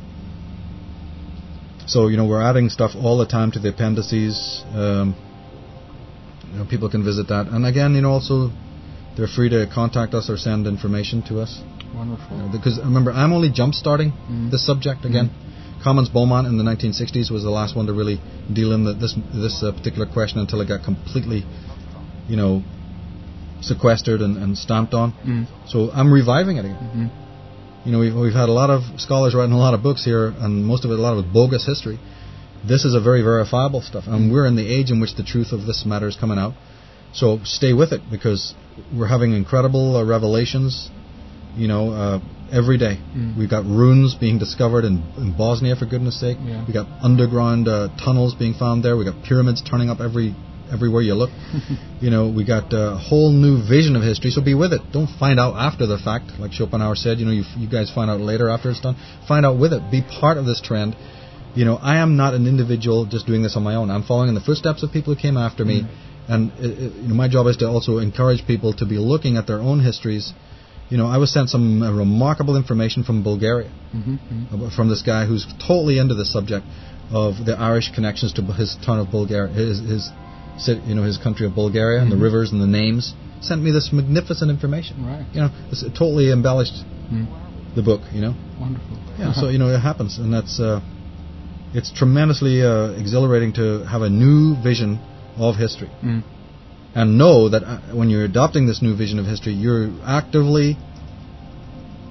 A: So, you know, we're adding stuff all the time to the appendices. Um, you know, people can visit that. And again, you know, also, they're free to contact us or send information to us.
B: Wonderful.
A: You know, because, remember, I'm only jump-starting mm. this subject again. Mm. Commons Beaumont in the nineteen sixties was the last one to really deal in the, this this uh, particular question until it got completely, you know, sequestered and, and stamped on. Mm. So I'm reviving it again. Mm-hmm. You know, we've, we've had a lot of scholars writing a lot of books here, and most of it, a lot of it, bogus history. This is a very verifiable stuff, and we're in the age in which the truth of this matter is coming out. So stay with it, because we're having incredible uh, revelations, you know, uh, every day. Mm. We've got runes being discovered in, in Bosnia, for goodness sake.
B: Yeah.
A: We've got underground uh, tunnels being found there. We've got pyramids turning up every everywhere you look. You know, we got a whole new vision of history, so be with it. Don't find out after the fact, like Schopenhauer said. You know, you, you guys find out later after it's done. Find out with it. Be part of this trend. You know, I am not an individual just doing this on my own. I'm following in the footsteps of people who came after me, mm-hmm. and it, it, you know, my job is to also encourage people to be looking at their own histories. You know, I was sent some uh, remarkable information from Bulgaria, mm-hmm, mm-hmm. from this guy who's totally into the subject of the Irish connections to his town of Bulgaria, his, his you know, his country of Bulgaria, mm-hmm. and the rivers and the names. Sent me this magnificent information.
B: Right.
A: You know, it's, it totally embellished mm. the book. You know.
B: Wonderful.
A: Yeah. So you know, it happens, and that's uh, it's tremendously uh, exhilarating to have a new vision of history, mm. and know that uh, when you're adopting this new vision of history, you're actively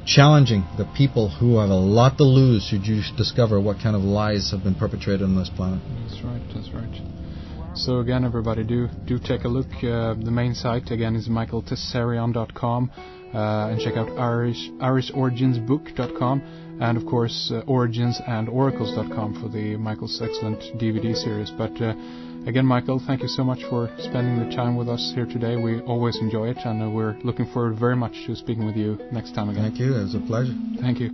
A: challenging the people who have a lot to lose should you discover what kind of lies have been perpetrated on this planet.
B: That's right, that's right. So again, everybody, do do take a look. Uh, the main site, again, is michael tessarion dot com. Uh, and check out Irish, irish origins book dot com. And, of course, uh, origins and oracles dot com for the Michael's excellent D V D series. But, uh, again, Michael, thank you so much for spending the time with us here today. We always enjoy it, and uh, we're looking forward very much to speaking with you next time again.
A: Thank you. It was a pleasure.
B: Thank you.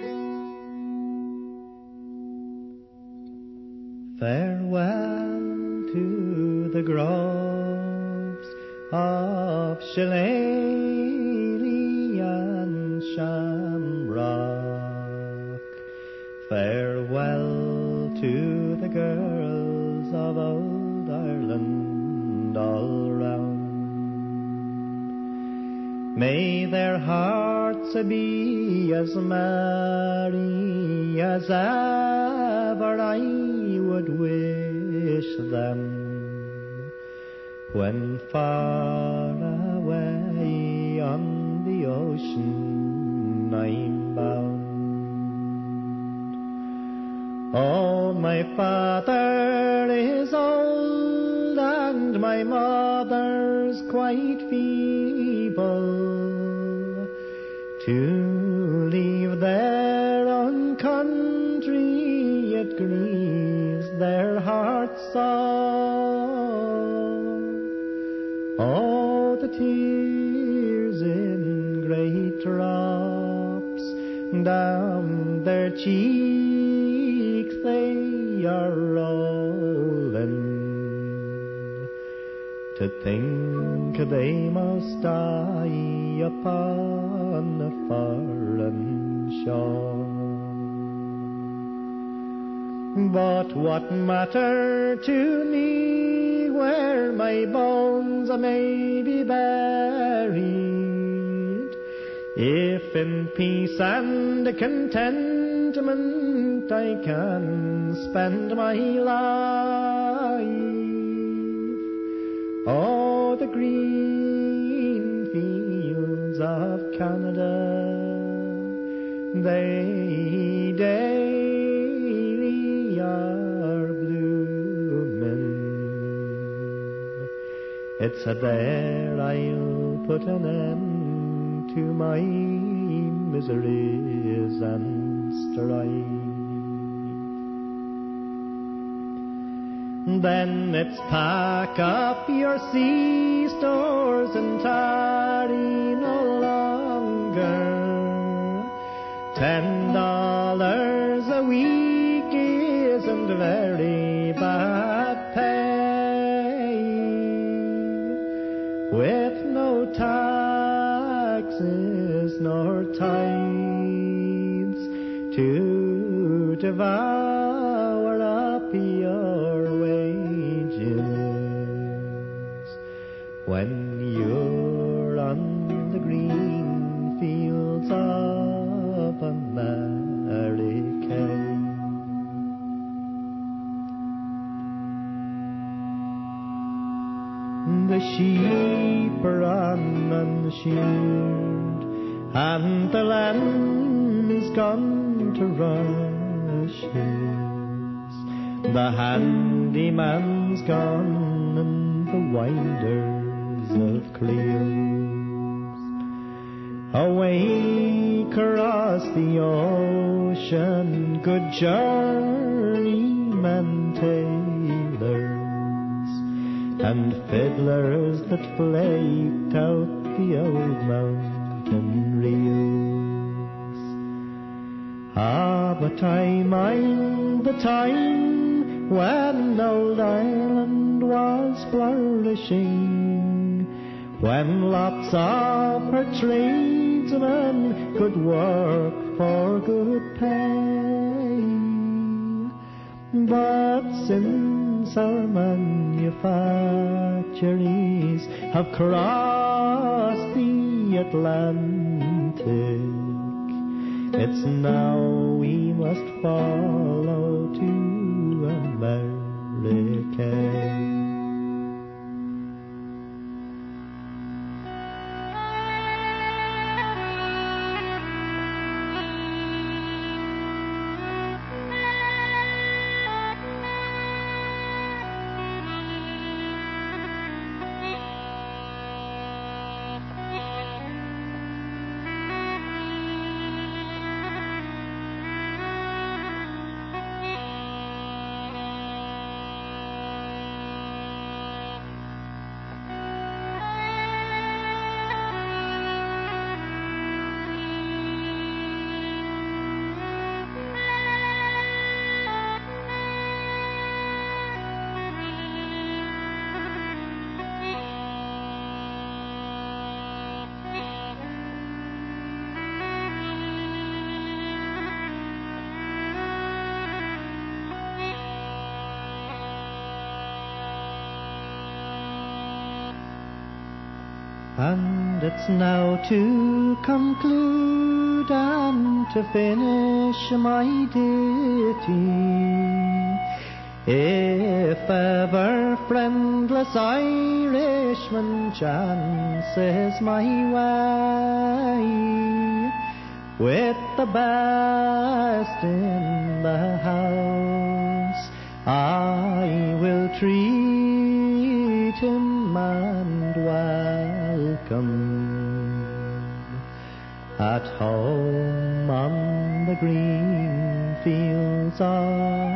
C: Farewell to the groves of Shillelagh and Shamrock. Farewell to the girls of old Ireland all round. May their hearts be as merry as ever I would wish them, when far away on the ocean I'm bound. Oh, my father is old and my mother's quite feeble. To leave their own country, it grieves their hearts sore. Oh, the tears in great drops down their cheeks they are rolling, to think they must die upon a foreign shore. But what matter to me where my bones may be buried, if in peace and contentment I can spend my life? Oh, the green fields of Canada, they daily are blooming. It's a there I'll put an end to my miseries and strife. Then it's pack up your sea stores and tarry no longer. Ten dollars a week isn't very bad pay, with no taxes nor tithes to devour up your wages. When you're on the green fields of America, the sheep run unsheared, and the lamb's gone to rushes. The handyman's gone, and the winders of clears. Away across the ocean, good journeymen tailors, and fiddlers that flaked out the old mountain reels. Ah, but I mind the time when old Ireland was flourishing, when lots of her tradesmen could work for good pay. But since our manufactories have crossed the Atlantic, it's now we must follow to America. And it's now to conclude and to finish my ditty. If ever friendless Irishman chances my way, with the best in the house, I will treat him and welcome. At home on the green fields of